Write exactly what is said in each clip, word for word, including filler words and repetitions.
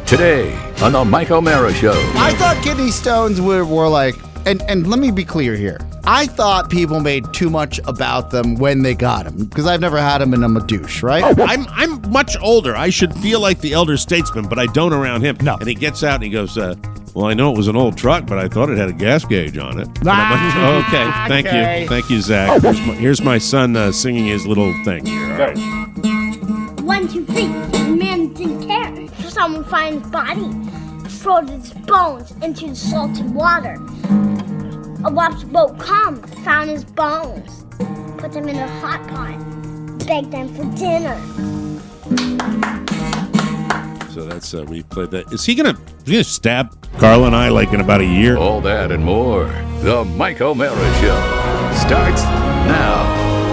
Today on the Mike O'Mara Show. I thought kidney stones were, were like, and, and let me be clear here. I thought people made too much about them when they got them, because I've never had them and I'm a douche, right? Oh, I'm I'm much older. I should feel like the elder statesman, but I don't around him. No. And he gets out and he goes, uh, well, I know it was an old truck, but I thought it had a gas gauge on it. And I'm like, okay, thank Okay. you. Thank you, Zach. Here's my, here's my son uh, singing his little thing here. All right. One, two, three. The man didn't care. Someone found his body, throw his bones into the salty water. A lobster boat come, found his bones, put them in a hot pot, begged them for dinner. So that's uh, we played that. Is he gonna, is he gonna stab Carla and I like in about a year? All that and more. The Mike O'Mara Show starts now.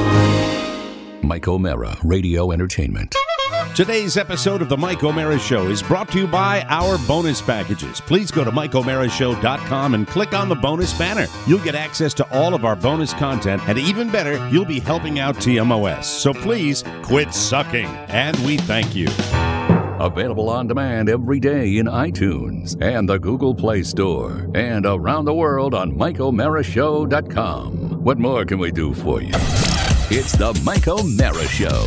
Mike O'Mara Radio Entertainment. Today's episode of the Mike O'Mara Show is brought to you by our bonus packages. Please go to Mike O'Mara Show dot com and click on the bonus banner. You'll get access to all of our bonus content, and even better, you'll be helping out T M O S. So please quit sucking, and we thank you. Available on demand every day in iTunes and the Google Play Store and around the world on Mike O'Mara Show dot com. What more can we do for you? It's the Mike O'Mara Show.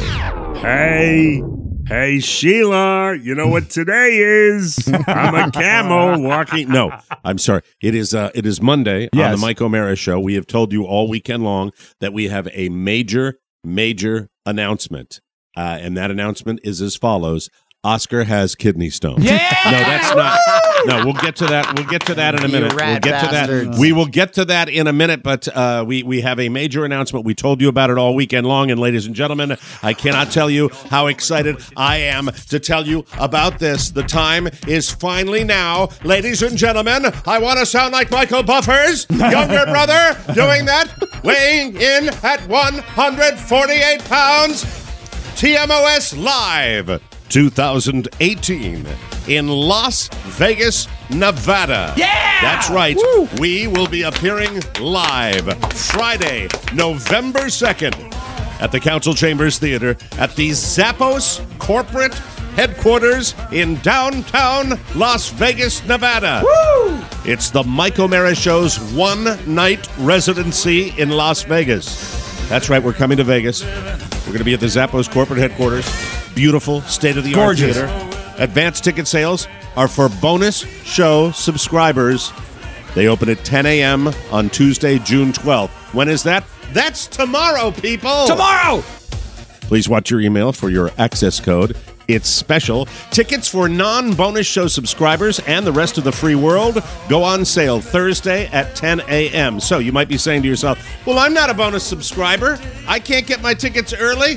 Hey, hey, Sheila, you know what today is? I'm a camel walking. No, I'm sorry. It is uh, it is Monday on Yes. the Mike O'Mara Show. We have told you all weekend long that we have a major, major announcement. Uh, and that announcement is as follows. Oscar has kidney stones. Yeah! No, that's not. No, we'll get to that. We'll get to that in a You minute. We'll rat get to bastards. that. We will get to that in a minute, but uh, we, we have a major announcement. We told you about it all weekend long, and ladies and gentlemen, I cannot tell you how excited I am to tell you about this. The time is finally now. Ladies and gentlemen, I want to sound like Michael Buffer's younger brother doing that, weighing in at one hundred forty-eight pounds. T M O S Live twenty eighteen in Las Vegas, Nevada. Yeah! That's right. We will be appearing live Friday, November second at the Council Chambers Theater at the Zappos corporate headquarters in downtown Las Vegas, Nevada. Woo! It's the Mike O'Mara Show's one-night residency in Las Vegas. That's right, we're coming to Vegas. We're going to be at the Zappos corporate headquarters. Beautiful, state-of-the-art Gorgeous. theater. Advanced ticket sales are for bonus show subscribers. They open at ten a.m. on Tuesday, June twelfth. When is that? That's tomorrow, people! Tomorrow! Please watch your email for your access code. It's special. Tickets for non-bonus show subscribers and the rest of the free world go on sale Thursday at ten a.m. So you might be saying to yourself, well, I'm not a bonus subscriber. I can't get my tickets early.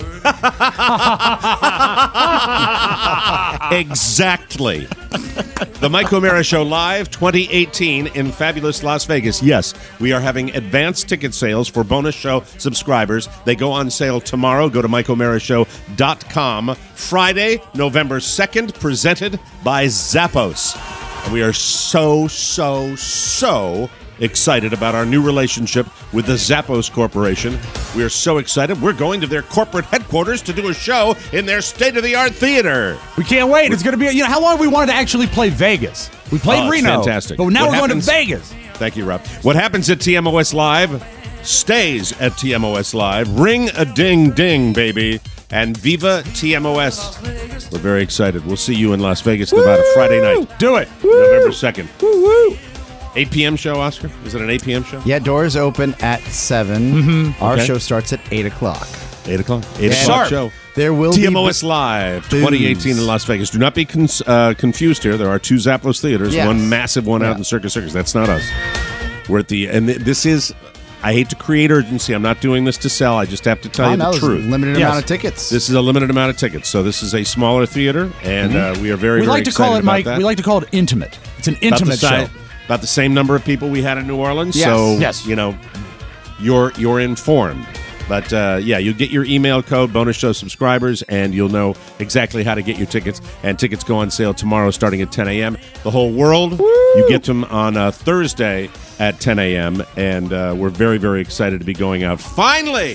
Exactly. The Mike O'Mara Show Live twenty eighteen in fabulous Las Vegas. Yes, we are having advanced ticket sales for bonus show subscribers. They go on sale tomorrow. Go to Mike O'Mara Show dot com. Friday, November second, presented by Zappos. And we are so, so, so excited about our new relationship with the Zappos Corporation. We are so excited. We're going to their corporate headquarters to do a show in their state-of-the-art theater. We can't wait. It's going to be, you know, how long have we wanted to actually play Vegas? We played Oh, it's Reno. fantastic. But now What we're happens- going to Vegas. Thank you, Rob. What happens at T M O S Live stays at T M O S Live. Ring a ding ding, baby. And Viva T M O S. We're very excited. We'll see you in Las Vegas, Nevada, Friday night, Do it. November second. eight p.m. show, Oscar? Is it an eight p.m. show? Yeah, doors open at seven. Mm-hmm. Our Okay. show starts at eight o'clock. eight o'clock. eight Yeah. o'clock Sharp. show. There will T M O S be... Live Booze. twenty eighteen in Las Vegas. Do not be con- uh, confused here. There are two Zappos theaters, Yes. one massive one out Yeah. in Circus Circus. That's not us. We're at the, and th- this is, I hate to create urgency. I'm not doing this to sell. I just have to tell Oh, you no, the there's a truth. limited Yes. amount of tickets. This is a limited amount of tickets. So this is a smaller theater, and uh, we are very, We very like to excited call it, about Mike, that. we like to call it intimate. It's an About the intimate si- show. About the same number of people we had in New Orleans. Yes. So, Yes. you know, you're you're informed. But, uh, yeah, you get your email code, bonus show subscribers, and you'll know exactly how to get your tickets. And tickets go on sale tomorrow starting at ten a.m. The whole world, you get them on uh, Thursday at ten a.m. And uh, we're very, very excited to be going out finally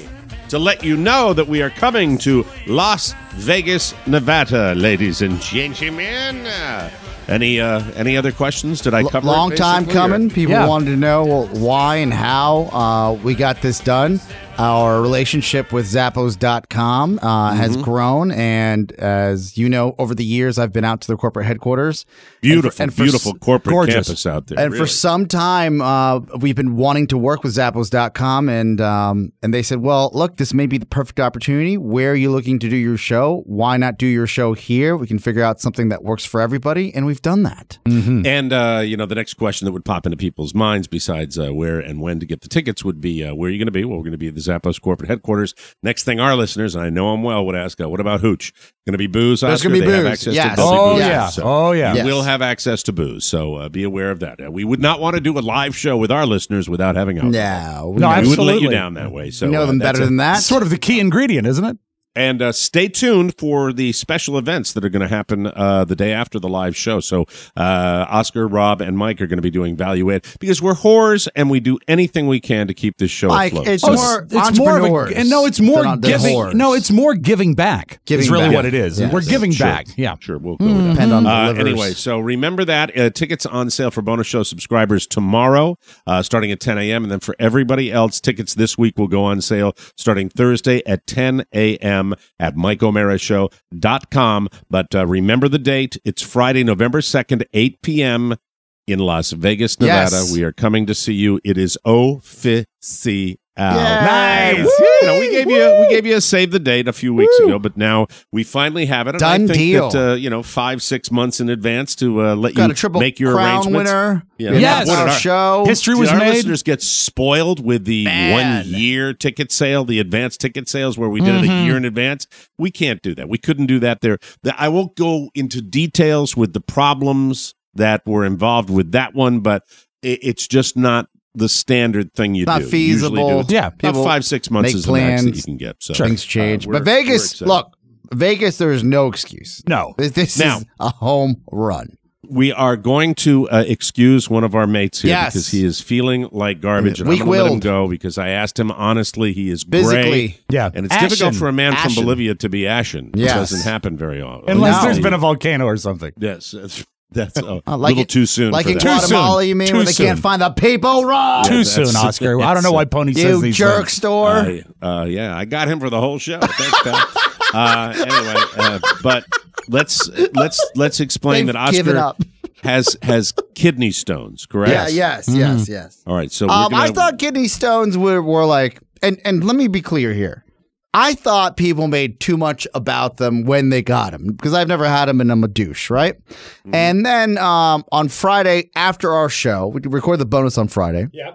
to let you know that we are coming to Las Vegas, Nevada, ladies and gentlemen. Uh, any uh, any other questions? Did I cover it, Long time basically, coming. or- People Yeah. wanted to know why and how uh, we got this done. Our relationship with Zappos dot com uh, has Mm-hmm. grown, and as you know, over the years, I've been out to their corporate headquarters. Beautiful, and for, beautiful s- corporate gorgeous. campus out there. And really. for some time, uh, we've been wanting to work with Zappos dot com, and um, and they said, "Well, look, this may be the perfect opportunity. Where are you looking to do your show? Why not do your show here? We can figure out something that works for everybody." And we've done that. And, uh, you know, the next question that would pop into people's minds besides uh, where and when to get the tickets would be, uh, where are you going to be? Well, we're going to be at the Zappos corporate headquarters. Next thing our listeners, and I know them well, would ask, uh, what about Hooch? Going to be booze, There's Oscar? gonna be They have booze, access yes. to Oh, booze. yeah. So Oh, yeah. you Yes. will have access to booze, so uh, be aware of that. Uh, we would not want to do a live show with our listeners without having alcohol. No, we No, know, We wouldn't let you Absolutely. down that way. So we know uh, them that's better a- than that. That's sort of the key ingredient, isn't it? And uh, stay tuned for the special events that are going to happen uh, the day after the live show. So uh, Oscar, Rob, and Mike are going to be doing Value Add because we're whores and we do anything we can to keep this show Mike, afloat. it's So- more it's more of entrepreneurs a, and no, it's more than- than giving. whores. No, it's more giving back. Giving is really back. what it is. Yes. We're giving Sure. back. Yeah. Sure, we'll go with that. depend on the Uh, livers. anyway, so remember that uh, tickets on sale for bonus show subscribers tomorrow, uh, starting at ten a.m. And then for everybody else, tickets this week will go on sale starting Thursday at ten a.m. at Mike O'Mara Show dot com. But uh, remember the date. It's Friday, November second, eight p.m. in Las Vegas, Nevada. Yes. We are coming to see you. It is official. Yay. Nice. You know, we gave you we gave you a save the date a few weeks ago, but now we finally have it. And Done I think deal. that uh, you know, five six months in advance to uh, let Got you a triple make your crown arrangements. winner. Yeah. in Yes. our What did show. History Did was our made. listeners get spoiled with the Man. one year ticket sale, the advanced ticket sales where we did it a year in advance? We can't do that. We couldn't do that there. The- I won't go into details with the problems that were involved with that one, but it, it's just not the standard thing you Not do. You usually feasible. do it Yeah. about People five, six months make is the max that plans. you can get. So Things change. uh, we're- but we're Vegas, excited. look, Vegas, there is no excuse. No. This, this Now- is a home run. We are going to uh, excuse one of our mates here Yes. because he is feeling like garbage, and I'm going to let him Weak-willed. go because I asked him honestly. He is Physically. gray, Yeah. and it's Ashen. difficult for a man Ashen. from Bolivia to be ashen. It Yes. doesn't happen very often. Unless No. there's been a volcano or something. yes, that's, that's a Uh, like little it- too soon. Like for in that. Guatemala, soon. you mean, Too where they soon. can't find the people wrong? Too that's- soon, Oscar. I don't know why Pony says You these jerk things. store. Uh, uh, yeah, I got him for the whole show. Thanks, pal. uh, anyway, uh, but let's let's let's explain They've that given Oscar up. has has kidney stones. Correct. Yeah, yes, yes, yes. All right. So we're Um, gonna, I thought kidney stones were, were like, and, and let me be clear here. I thought people made too much about them when they got them because I've never had them and I'm a douche, right? Mm-hmm. And then um, on Friday after our show, we record the bonus on Friday. Yeah.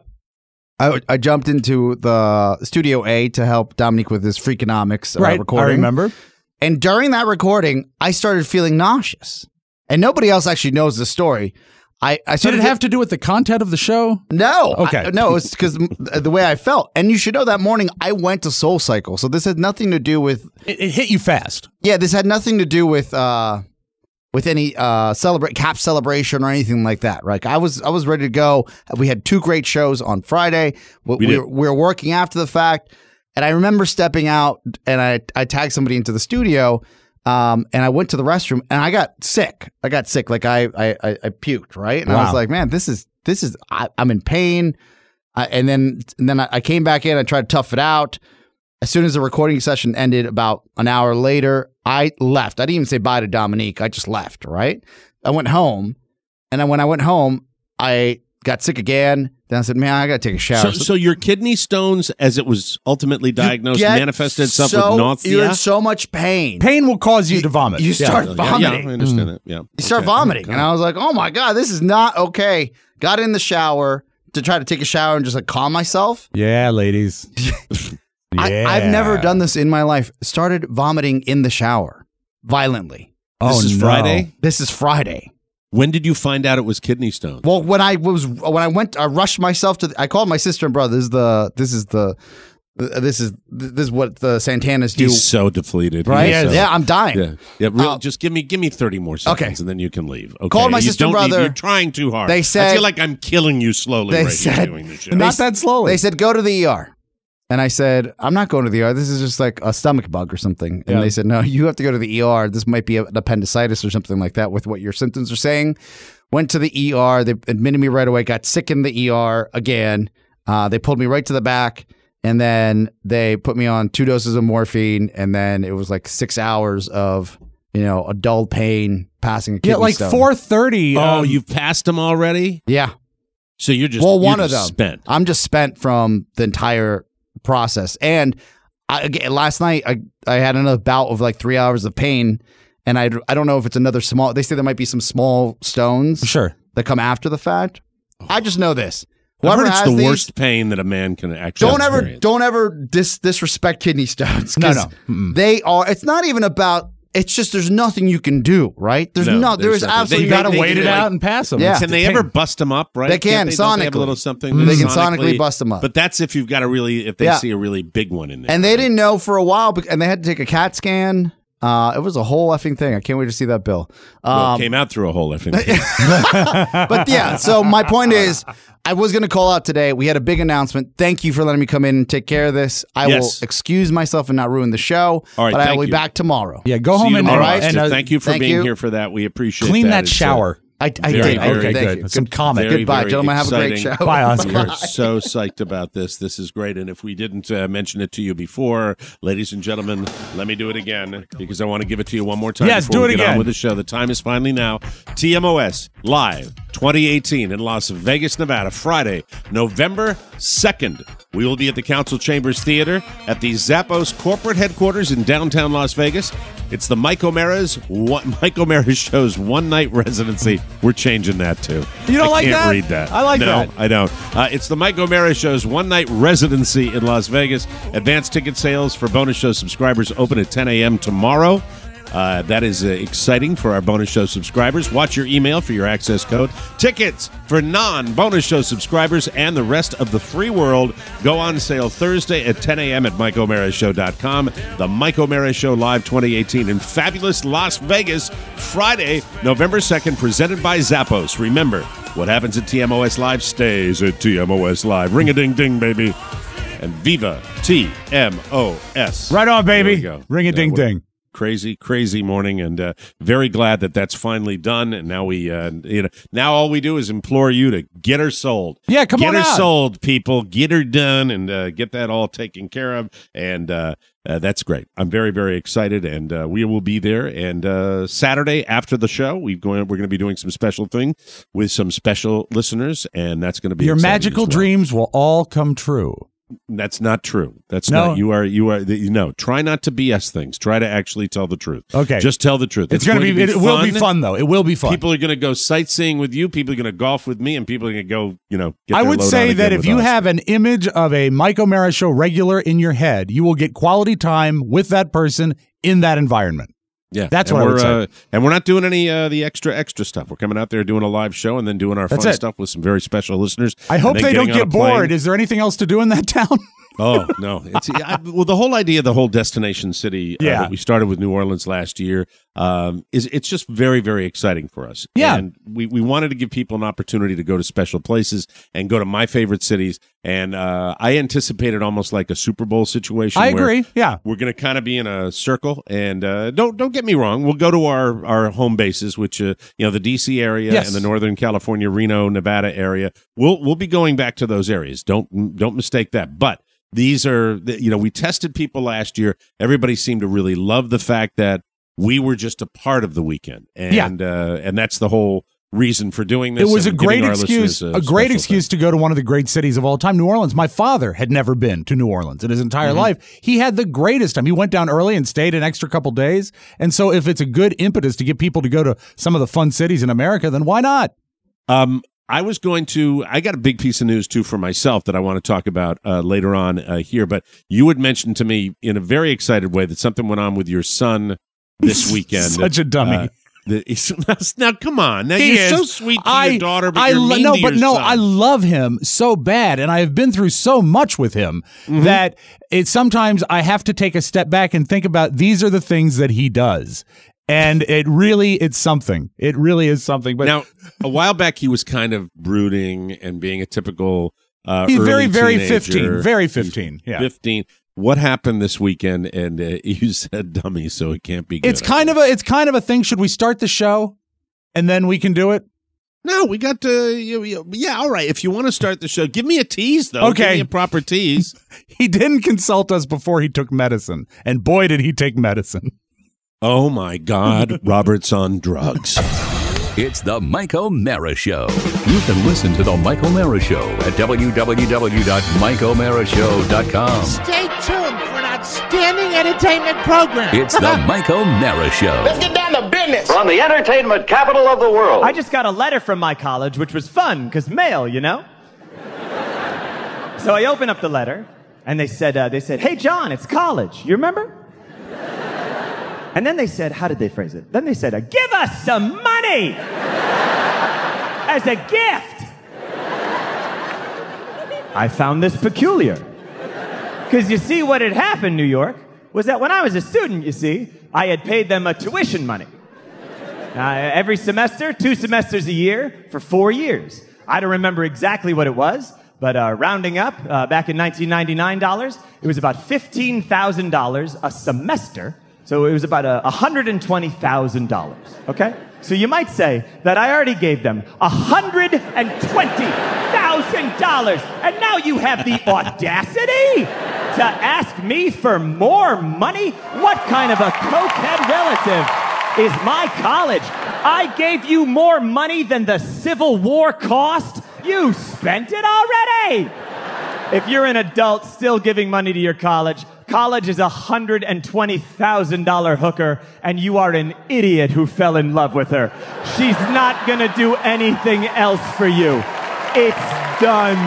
I, I jumped into the Studio A to help Dominique with his Freakonomics uh, Right. recording. I remember. And during that recording, I started feeling nauseous. And nobody else actually knows the story. I, I Did started it have to do with the content of the show? no. Okay. I- no, it's because the way I felt. And you should know that morning I went to Soul Cycle. So this had nothing to do with, It, it hit you fast. yeah, this had nothing to do with, uh, with any uh celebrate cap celebration or anything like that. Right? I was I was ready to go. We had two great shows on Friday. We, We we, did. were, we were working after the fact, and I remember stepping out and I I tagged somebody into the studio, um, and I went to the restroom and I got sick. I got sick, like I I I, I puked, right? And I was Wow. like, man, this is this is I, I'm in pain. I, and then and then I, I came back in. I tried to tough it out. As soon as the recording session ended, about an hour later, I left. I didn't even say bye to Dominique. I just left, right? I went home. And then when I went home, I got sick again. Then I said, man, I got to take a shower. So, so your kidney stones, as it was ultimately diagnosed, get manifested itself so, with nausea. You're in so much pain. Pain will cause you to vomit. You Yeah. start Yeah, vomiting. Yeah, I understand that. Yeah, You start Okay. vomiting. Okay. And I was like, oh my God, this is not okay. Got in the shower to try to take a shower and just like calm myself. Yeah, ladies. I, I've never done this in my life. Started vomiting in the shower violently. Oh, This is no. Friday. This is Friday. When did you find out it was kidney stones? Well, when I was when I went, I rushed myself to. The, I called my sister and brother. This is the. This is the. This is this is what the Santanas do, He's so depleted, right? He is so- Yeah, I'm dying. yeah, yeah. Real, Uh, just give me give me thirty more seconds, Okay. and then you can leave. Okay. Called my You sister don't and need- brother. You're trying too hard. They I said- feel like I'm killing you slowly they right said- here doing the show. Not that slowly. They said go to the E R, And I said, I'm not going to the E R. This is just like a stomach bug or something. And Yeah. they said, no, you have to go to the E R. This might be an appendicitis or something like that with what your symptoms are saying. Went to the E R. They admitted me right away. Got sick in the E R again. Uh, they pulled me right to the back. And then they put me on two doses of morphine. And then it was like six hours of, you know, a dull pain passing a kidney Yeah, like stone. four thirty. Oh, um, you've passed them already? Yeah. So you're just Well, you're one of just them. spent. I'm just spent from the entire process. And I, again, last night I, I had another bout of like three hours of pain, and I I don't know if it's another small. They say there might be some small stones Sure. that come after the fact. I just know this. I've Whoever heard it's has the these, worst pain that a man can actually Don't ever experience. don't ever dis, disrespect kidney stones. No, 'cause no. Mm-mm. They are. It's not even about. It's just there's nothing you can do. Right? There's No, no. There there's is nothing. absolutely. You got to they- wait they it like- out and pass them. Yeah. It's Can the they pain. ever bust them up, right? They can, Can't they, don't they have a sonically. little something. They can sonically bust them up. But that's if you've got a really, if they Yeah. see a really big one in there. And they didn't know for a while, bec- and they had to take a CAT scan. Uh, it was a whole effing thing. I can't wait to see that bill. Well, Um, it came out through a hole, I think. but yeah, so my point is, I was going to call out today. We had a big announcement. Thank you for letting me come in and take care of this. I Yes. will excuse myself and not ruin the show, All right, but I thank will be you. back tomorrow. Yeah, go See home you and, tomorrow, right. and Austin. uh, Thank you for thank being you. here for that. We appreciate clean that It's, uh, shower. I, I Very, did. very Okay, thank good. you. Some comic. Very, Goodbye, very gentlemen. Have a great exciting. show. Bye, Oscar. We're so psyched about this. This is great. And if we didn't uh, mention it to you before, ladies and gentlemen, let me do it again because I want to give it to you one more time. Yes, before do we it get on again. with the show. The time is finally now. T M O S Live twenty eighteen in Las Vegas, Nevada, Friday, November second. We will be at the Council Chambers Theater at the Zappos corporate headquarters in downtown Las Vegas. It's the Mike O'Mara's one, Mike O'Mara Show's one night residency. We're changing that too. You don't I like can't that? read that. I like no, that. I don't. Uh, it's the Mike O'Mara Show's one night residency in Las Vegas. Advanced ticket sales for bonus show subscribers open at ten a.m. tomorrow. Uh, that is uh, exciting for our bonus show subscribers. Watch your email for your access code. Tickets for non-bonus show subscribers and the rest of the free world go on sale Thursday at ten a.m. at mike o'mara show dot com. The Mike O'Mara Show Live twenty eighteen in fabulous Las Vegas, Friday, November second, presented by Zappos. Remember, what happens at T M O S Live stays at T M O S Live. Ring-a-ding-ding, baby. And Viva T M O S. Right on, There baby. we go. Ring a Yeah, ding what- ding. Crazy, crazy morning, and uh, very glad that that's finally done. And now we, uh, you know, now all we do is implore you to get her sold. Yeah, come get on her out. sold, people. Get her done, and uh, get that all taken care of. And uh, uh, that's great. I'm very, very excited, and uh, we will be there. And uh, Saturday after the show, we've going, we're going to be doing some special thing with some special listeners, and that's going to be Your exciting magical as well. dreams will all come true. That's not true. That's No. not. You are. You are. You know. Try not to B S things. Try to actually tell the truth. Okay. Just tell the truth. It's, going to be, it will be fun, though. It will be fun. People are going to go sightseeing with you. People are going to golf with me, and people are going to go. You know. Get I their would load on say again that if with you us. have an image of a Mike O'Mara Show regular in your head, you will get quality time with that person in that environment. yeah, that's and what I we're, would say. Uh, and we're not doing any uh, the extra extra stuff. We're coming out there doing a live show and then doing our That's fun it. stuff with some very special listeners. I hope and then they don't getting on get a plane. bored. Is there anything else to do in that town? Oh no! It's I, well, the whole idea of the whole destination city uh, Yeah. that we started with New Orleans last year um, is it's just very, very exciting for us. Yeah. and we we wanted to give people an opportunity to go to special places and go to my favorite cities. And uh, I anticipated almost like a Super Bowl situation. I where agree. Yeah. We're going to kind of be in a circle, and uh, don't don't get me wrong. We'll go to our, our home bases, which uh, you know the D C area Yes. and the Northern California, Reno, Nevada area. We'll we'll be going back to those areas. Don't don't mistake that. But these are you know we tested people last year. Everybody seemed to really love the fact that we were just a part of the weekend, and uh, and that's the whole reason for doing this. It was a and giving great our excuse, listeners a great special excuse to go to one of the great cities of all time, New Orleans. My father had never been to New Orleans in his entire Mm-hmm. life. He had the greatest time. He went down early and stayed an extra couple days. And so if it's a good impetus to get people to go to some of the fun cities in America, then why not? Um, I was going to. I got a big piece of news too for myself that I want to talk about uh, later on uh, here. But you had mentioned to me in a very excited way that something went on with your son this weekend. Such a dummy. Uh, the, he's- now, come on. Now He you're is. so sweet to I, your daughter, but I you're lo- mean no, to but your no, son. I love him so bad, and I have been through so much with him Mm-hmm. that it sometimes I have to take a step back and think about these are the things that he does, and it really it's something. It really is something. But Now, a while back, he was kind of brooding and being a typical Uh, He's early very, very teenager. fifteen. Very He's fifteen. Yeah. fifteen. What happened this weekend? And uh, you said dummy, so it can't be good. It's kind of a it's kind of a thing. Should we start the show and then we can do it? No, we got to. You, you, yeah, all right. If you want to start the show, give me a tease, though. Okay. Give me a proper tease. He didn't consult us before he took medicine, and boy, did he take medicine. Oh my God, Robert's on drugs. It's the Mike O'Mara Show. You can listen to the Mike O'Mara Show at w w w dot mike o'mara show dot com. Stay tuned for an outstanding entertainment program. It's the Mike O'Mara Show. Let's get down to business. From the entertainment capital of the world. I just got a letter from my college, which was fun, because mail, you know? So I open up the letter, and they said, uh, they said, hey, John, it's college. You remember? And then they said, how did they phrase it? Then they said, uh, give us some money as a gift. I found this peculiar. Because you see, what had happened, New York, was that when I was a student, you see, I had paid them a tuition money. Uh, every semester, two semesters a year, for four years. I don't remember exactly what it was, but uh, rounding up, uh, back in nineteen ninety-nine dollars, it was about fifteen thousand dollars a semester. So it was about uh, one hundred twenty thousand dollars, okay? So you might say that I already gave them one hundred twenty thousand dollars, and now you have the audacity to ask me for more money? What kind of a cokehead relative is my college? I gave you more money than the Civil War cost? You spent it already! If you're an adult still giving money to your college, college is a one hundred twenty thousand dollars hooker, and you are an idiot who fell in love with her. She's not gonna do anything else for you. It's done.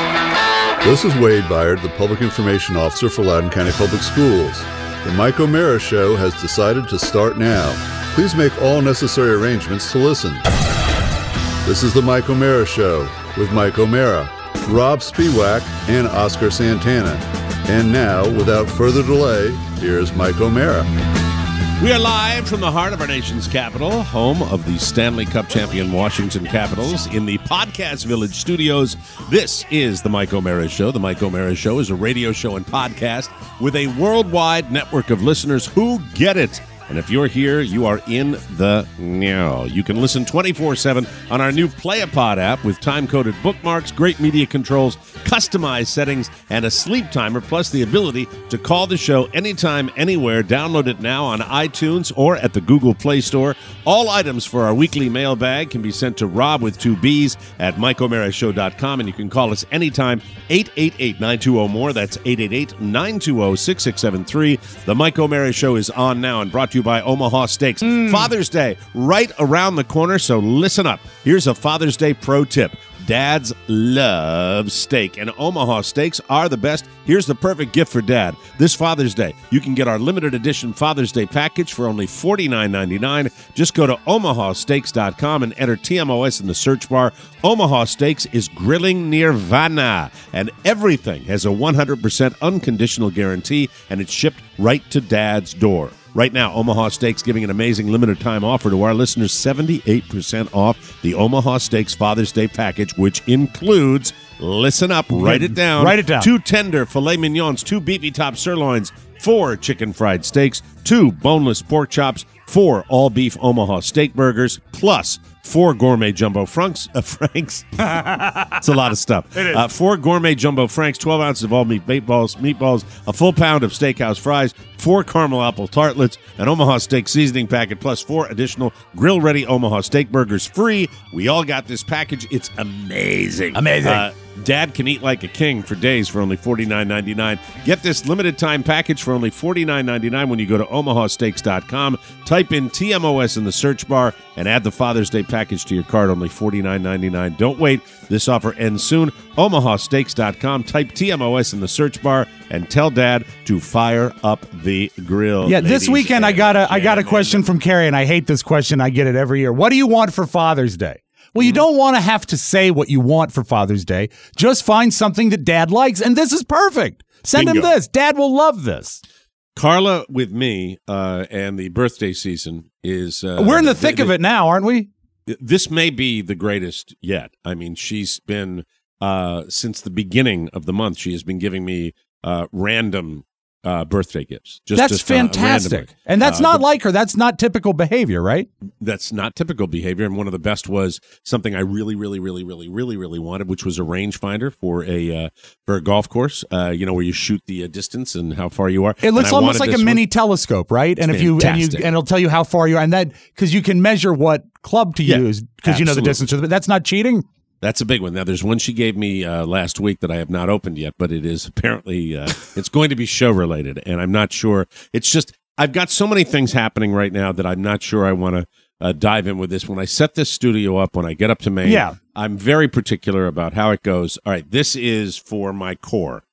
This is Wade Byard, the Public Information Officer for Loudoun County Public Schools. The Mike O'Mara Show has decided to start now. Please make all necessary arrangements to listen. This is the Mike O'Mara Show with Mike O'Mara, Rob Spiewak, and Oscar Santana. And now, without further delay, here's Mike O'Mara. We are live from the heart of our nation's capital, home of the Stanley Cup champion Washington Capitals, in the Podcast Village studios. This is the Mike O'Mara Show. The Mike O'Mara Show is a radio show and podcast with a worldwide network of listeners who get it. And if you're here, you are in the know. You can listen twenty-four seven on our new PlayAPod app with time-coded bookmarks, great media controls, customized settings, and a sleep timer, plus the ability to call the show anytime, anywhere. Download it now on iTunes or at the Google Play Store. All items for our weekly mailbag can be sent to Rob with two B's at mike o'mara show dot com, and you can call us anytime, eight eight eight, nine two zero, more. That's eight eight eight, nine two zero, six six seven three. The Mike O'Mara Show is on now and brought to you by Omaha Steaks. Mm. Father's Day, right around the corner, so listen up. Here's a Father's Day pro tip. Dads love steak, and Omaha Steaks are the best. Here's the perfect gift for Dad. This Father's Day, you can get our limited edition Father's Day package for only forty-nine ninety-nine. Just go to omaha steaks dot com and enter T M O S in the search bar. Omaha Steaks is grilling nirvana, and everything has a one hundred percent unconditional guarantee, and it's shipped right to Dad's door. Right now, Omaha Steaks giving an amazing limited time offer to our listeners, seventy-eight percent off the Omaha Steaks Father's Day package, which includes, listen up, write it down. Write it down. Two tender filet mignons, two beefy top sirloins, four chicken fried steaks, two boneless pork chops, four all-beef Omaha steak burgers, plus four gourmet jumbo franks. Uh, franks. It's a lot of stuff. It is. Uh, four gourmet jumbo franks, twelve ounces of all-meat meatballs, meatballs, a full pound of steakhouse fries, four caramel apple tartlets, an Omaha steak seasoning packet, plus four additional grill-ready Omaha steak burgers free. We all got this package. It's amazing. Amazing. Uh, Dad can eat like a king for days for only forty-nine ninety-nine. Get this limited time package for only forty-nine ninety-nine when you go to omaha steaks dot com. Type in T M O S in the search bar and add the Father's Day package to your cart, only forty-nine ninety-nine. Don't wait. This offer ends soon. omaha steaks dot com. Type T M O S in the search bar and tell Dad to fire up the grill. Yeah, this weekend I got a I got a question from Carrie, and I hate this question. I get it every year. What do you want for Father's Day? Well, you don't want to have to say what you want for Father's Day. Just find something that Dad likes, and this is perfect. Send Bingo. him this. Dad will love this. Carla with me uh, and the birthday season is... Uh, We're in the thick the, of it now, aren't we? This may be the greatest yet. I mean, she's been uh, since the beginning of the month, she has been giving me uh, random uh, birthday gifts. Just, that's just, uh, fantastic. randomly. And that's Uh, not the- like her. That's not typical behavior, right? That's not typical behavior. And one of the best was something I really, really, really, really, really, really wanted, which was a rangefinder for a uh, for a golf course. Uh, you know, where you shoot the uh, distance and how far you are. It looks And I almost wanted like a this mini one. telescope, right? And if you and you Fantastic. and it'll tell you how far you are, and that because you can measure what club to Yeah, use because you know the absolutely. distance. But that's not cheating. That's a big one. Now, there's one she gave me uh, last week that I have not opened yet, but it is apparently uh, it's going to be show related, and I'm not sure. It's just I've got so many things happening right now that I'm not sure I want to uh, dive in with this. When I set this studio up, when I get up to Maine, Yeah. I'm very particular about how it goes. All right, this is for my core.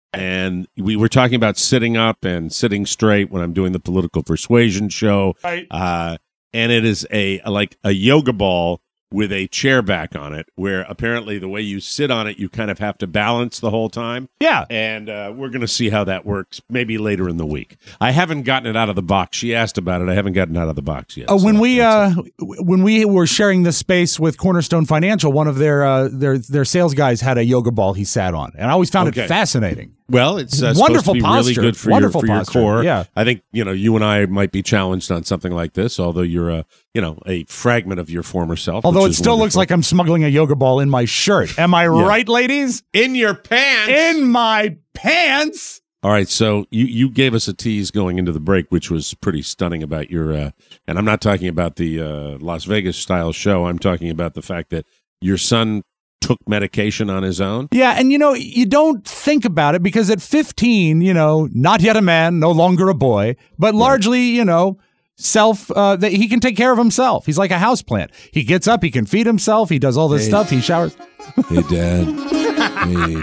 And we were talking about sitting up and sitting straight when I'm doing the political persuasion show. Right. Uh, and it is a like a yoga ball with a chair back on it, where apparently the way you sit on it, you kind of have to balance the whole time. Yeah. And uh, we're going to see how that works maybe later in the week. I haven't gotten it out of the box. She asked about it. I haven't gotten it out of the box yet. Uh, when so we that's uh, when we were sharing this space with Cornerstone Financial, one of their uh, their their sales guys had a yoga ball he sat on, and I always found Okay. it fascinating. Well, it's uh, Wonderful supposed to be posture. really good for Wonderful your for posture. your core. Yeah. I think you know you and I might be challenged on something like this, although you're a you know a fragment of your former self. Although which it is still looks wonderful. like I'm smuggling a yoga ball in my shirt. Am I right, ladies? in your pants. In my pants. All right, so you, you gave us a tease going into the break, which was pretty stunning about your, uh, and I'm not talking about the uh, Las Vegas style show. I'm talking about the fact that your son took medication on his own. Yeah, and you know, you don't think about it because at fifteen, you know, not yet a man, no longer a boy, but largely, you know, self, uh, that he can take care of himself. He's like a houseplant. He gets up, he can feed himself, he does all this Hey. stuff, he showers. Hey, Dad. Hey,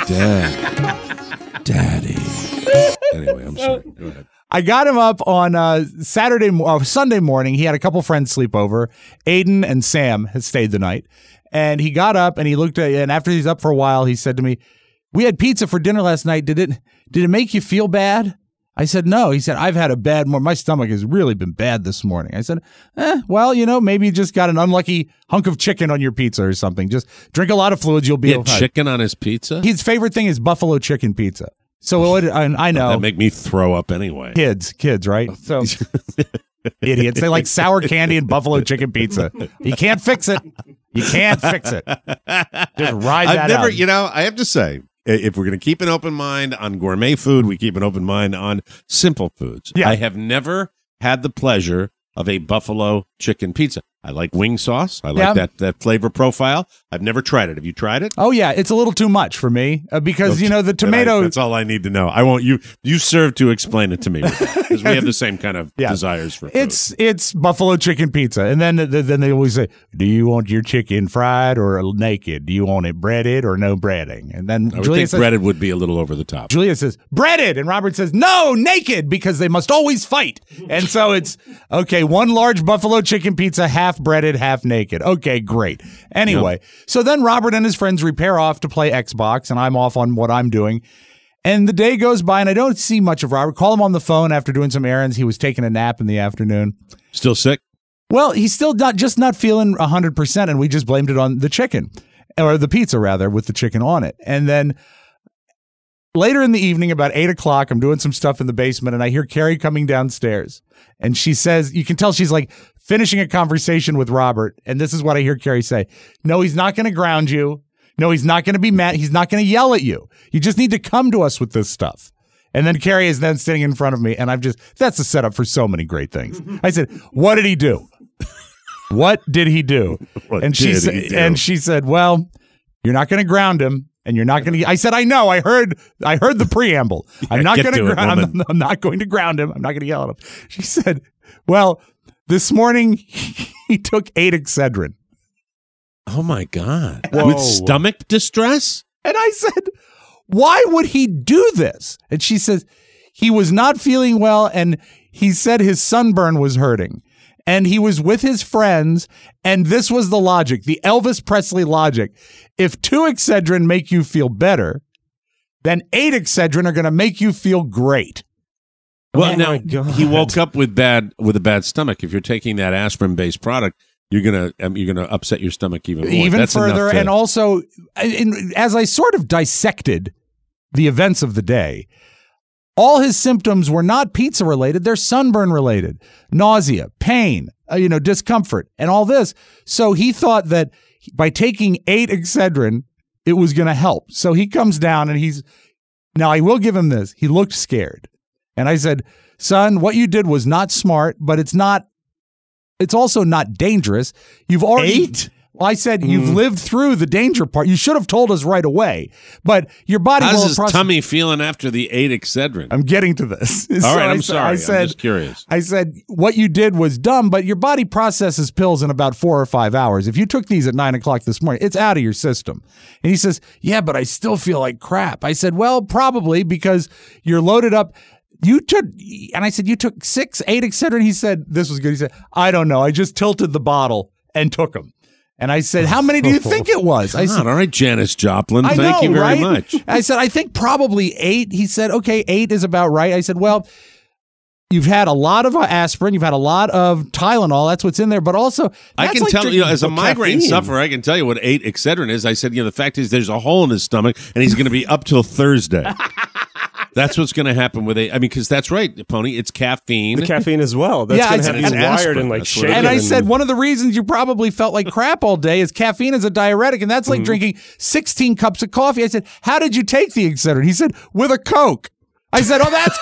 Dad. Daddy. Anyway, I'm sorry. Go ahead. I got him up on uh, Saturday, mo- uh, Sunday morning. He had a couple friends sleep over. Aiden and Sam had stayed the night. And he got up and he looked at, and after he's up for a while, he said to me, "We had pizza for dinner last night. Did it, did it make you feel bad?" I said, "No." He said, "I've had a bad morning. My stomach has really been bad this morning." I said, eh, well, you know, maybe you just got an unlucky hunk of chicken on your pizza or something. Just drink a lot of fluids. You'll be He had okay. chicken on his pizza? His favorite thing is buffalo chicken pizza. So what, I, I know. That'd make me throw up anay. Kids, kids, right? So idiots. They like sour candy and buffalo chicken pizza. You can't fix it. You can't fix it. Just ride that I've never, out. you know, I have to say, i- if we're going to keep an open mind on gourmet food, we keep an open mind on simple foods. Yeah. I have never had the pleasure of a buffalo chicken pizza. I like wing sauce. I like Yeah. that that flavor profile. I've never tried it. Have you tried it? Oh yeah, it's a little too much for me uh, because you know the Then I- tomato. that's all I need to know. I won't you. You serve to explain it to me because we have the same kind of Yeah. desires for food. It's it's buffalo chicken pizza, and then then they always say, "Do you want your chicken fried or naked? Do you want it breaded or no breading?" And then I would Julia think says, breaded would be a little over the top. Julia says, breaded. And Robert says, no, naked, because they must always fight. And so it's, okay, one large buffalo chicken pizza, half breaded, half naked. Okay, great. Anyway, so then Robert and his friends repair off to play Xbox, and I'm off on what I'm doing. And the day goes by, and I don't see much of Robert. Call him on the phone after doing some errands. He was taking a nap in the afternoon. Still sick? Well, he's still not just not feeling one hundred percent, and we just blamed it on the chicken, or the pizza, rather, with the chicken on it. And then later in the evening, about eight o'clock, I'm doing some stuff in the basement, and I hear Carrie coming downstairs. And she says, you can tell she's like finishing a conversation with Robert. And this is what I hear Carrie say. "No, he's not going to ground you. No, he's not going to be mad. He's not going to yell at you. You just need to come to us with this stuff." And then Carrie is then sitting in front of me, and I've just, that's a setup for so many great things. I said, "What did he do? What did he do?" What and she did said, he do? and she said, "Well, you're not going to ground him. And you're not going to." I said, "I know. I heard. I heard the preamble. I'm not get going to to. it, I'm, woman. I'm not going to ground him. I'm not going to yell at him." She said, "Well, this morning he took eight Excedrin." Oh my God! Whoa. With stomach distress? And I said, "Why would he do this?" And she says, "He was not feeling well, and he said his sunburn was hurting. And he was with his friends, and this was the logic, the Elvis Presley logic. If two Excedrin make you feel better, then eight Excedrin are going to make you feel great." Well, Oh now my God. he woke up with bad with a bad stomach. If you're taking that aspirin-based product, you're gonna um, you're gonna upset your stomach even more. Even That's further. enough to- And also, in, as I sort of dissected the events of the day, all his symptoms were not pizza related. They're sunburn related, nausea, pain, uh, you know, discomfort, and all this. So he thought that by taking eight Excedrin, it was going to help. So he comes down and he's, now I will give him this. He looked scared. And I said, son, what you did was not smart, but it's not, it's also not dangerous. You've already. Eight? Well, I said, you've mm. lived through the danger part. You should have told us right away. But your body How's will his process- tummy feeling after the eight Excedrin? I'm getting to this. All So right, I'm I, sorry. I said, I'm just curious. I said, what you did was dumb, but your body processes pills in about four or five hours. If you took these at nine o'clock this morning, it's out of your system. And he says, yeah, but I still feel like crap. I said, well, probably because you're loaded up. You took, and I said, you took six, eight, et cetera. And he said, this was good. He said, I don't know. I just tilted the bottle and took them. And I said, how many do you think it was? I God, said, all right, Janis Joplin. I Thank know, you very right? much. I said, I think probably eight. He said, okay, eight is about right. I said, well, you've had a lot of aspirin. You've had a lot of Tylenol. That's what's in there. But also, I that's can like tell you, know, as a drinking migraine caffeine. sufferer, I can tell you what eight Excedrin is. I said, you know, the fact is there's a hole in his stomach and he's going to be up till Thursday. That's what's going to happen with it. I mean, because that's right, Pony. It's caffeine. The caffeine as well. That's Yeah, going I to have said- you and wired aspirin. and like That's what it shaking. And I and- said one of the reasons you probably felt like crap all day is caffeine is a diuretic, and that's like Mm-hmm. drinking sixteen cups of coffee. I said, how did you take the Excedrin? He said, with a Coke. I said, oh, that's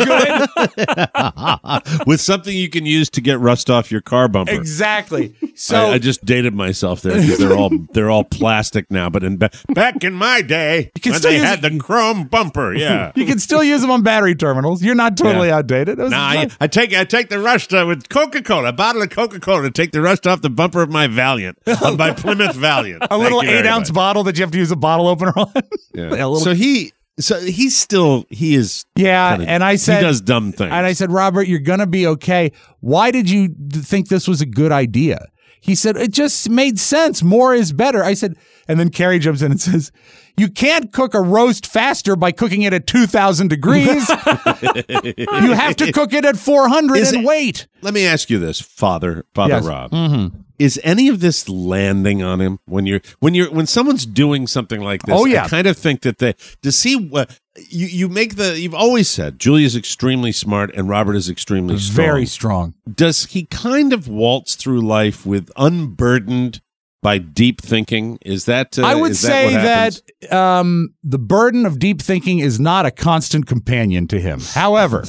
good. With something you can use to get rust off your car bumper. Exactly. So I, I just dated myself there because they're all they're all plastic now. But in ba- back in my day, can when still they use had it- the chrome bumper, yeah. you can still use them on battery terminals. You're not totally Yeah. outdated. It was Nah, I, fun. I take I take the rust uh, with Coca Cola, a bottle of Coca Cola to take the rust off the bumper of my Valiant, of my Plymouth Valiant. a little Thank you very eight ounce much. bottle that you have to use a bottle opener on. Yeah. A little- So he, so he's still he is. Yeah, kinda- and I said he does dumb things. And I said, Robert, you're going to be okay. Why did you th- think this was a good idea? He said, it just made sense. More is better. I said, and then Carrie jumps in and says, you can't cook a roast faster by cooking it at two thousand degrees. You have to cook it at four hundred Is and it- wait. Let me ask you this, Father, Father Yes. Rob. Mhm. Is any of this landing on him when you're when you're when someone's doing something like this? Oh, yeah. I kind of think that they does he uh, you you make the you've always said Julia's extremely smart and Robert is extremely strong. Very strong. Does he kind of waltz through life with unburdened by deep thinking? Is that uh, I would is say what happens? that, um, the burden of deep thinking is not a constant companion to him. However,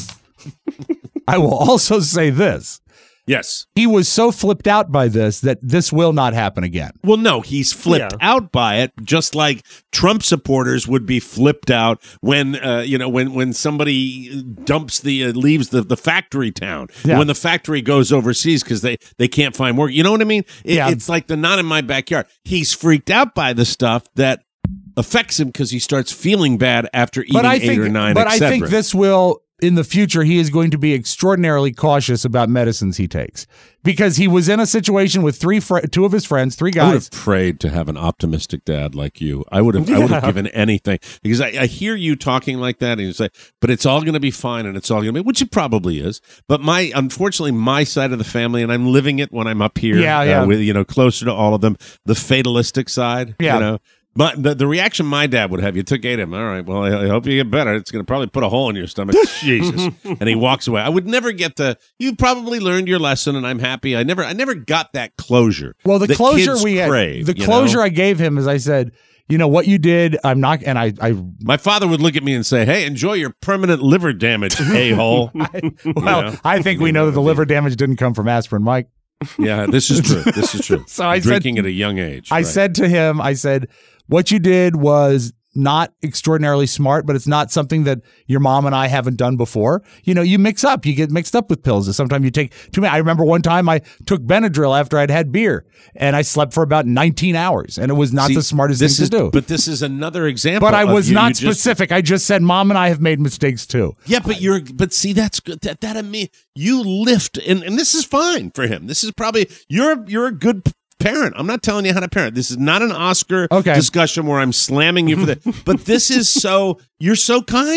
I will also say this. Yes. He was so flipped out by this that this will not happen again. Well, no, he's flipped Yeah. out by it, just like Trump supporters would be flipped out when, uh, you know, when when somebody dumps the uh, leaves the, the factory town, Yeah. when the factory goes overseas because they they can't find work. You know what I mean? It, Yeah. It's like the not in my backyard. He's freaked out by the stuff that affects him because he starts feeling bad after eating But I eight think, or nine. but I Excedrin. think this will, in the future, he is going to be extraordinarily cautious about medicines he takes because he was in a situation with three, fr- two of his friends, three I would guys. have prayed to have an optimistic dad like you. I would have. I would have Yeah. given anything because I, I hear you talking like that, and you say, "But it's all going to be fine, and it's all going to be," which it probably is. But my, unfortunately, my side of the family, and I'm living it when I'm up here, Yeah, uh, yeah. with you know closer to all of them, the fatalistic side, Yeah. you know. But the, the reaction my dad would have, you took eight of them. All right, well, I, I hope you get better. It's going to probably put a hole in your stomach. Jesus. And he walks away. I would never get the, you probably learned your lesson and I'm happy. I never, I never got that closure. Well, the that closure kids we had, crave, the you closure know? I gave him is I said, you know what you did, I'm not, and I, I My father would look at me and say, hey, enjoy your permanent liver damage, a-hole. well, know? I think we know that the liver damage didn't come from aspirin, Mike. Yeah, this is true. This is true. So I said- Drinking at a young age. I right. said to him, I said, what you did was not extraordinarily smart, but it's not something that your mom and I haven't done before. You know, you mix up, you get mixed up with pills. Sometimes you take too many. I remember one time I took Benadryl after I'd had beer and I slept for about nineteen hours and it was not See, the smartest this thing is, to do. But this is another example. But I of was you- not you just- specific. I just said, Mom and I have made mistakes too. Yeah, but you're but see that's good. That that I mean you lift and, and this is fine for him. This is probably you're you're a good p- parent. I'm not telling you how to parent. This is not an Oscar Okay. discussion where I'm slamming you for that. But this is so you're so kind.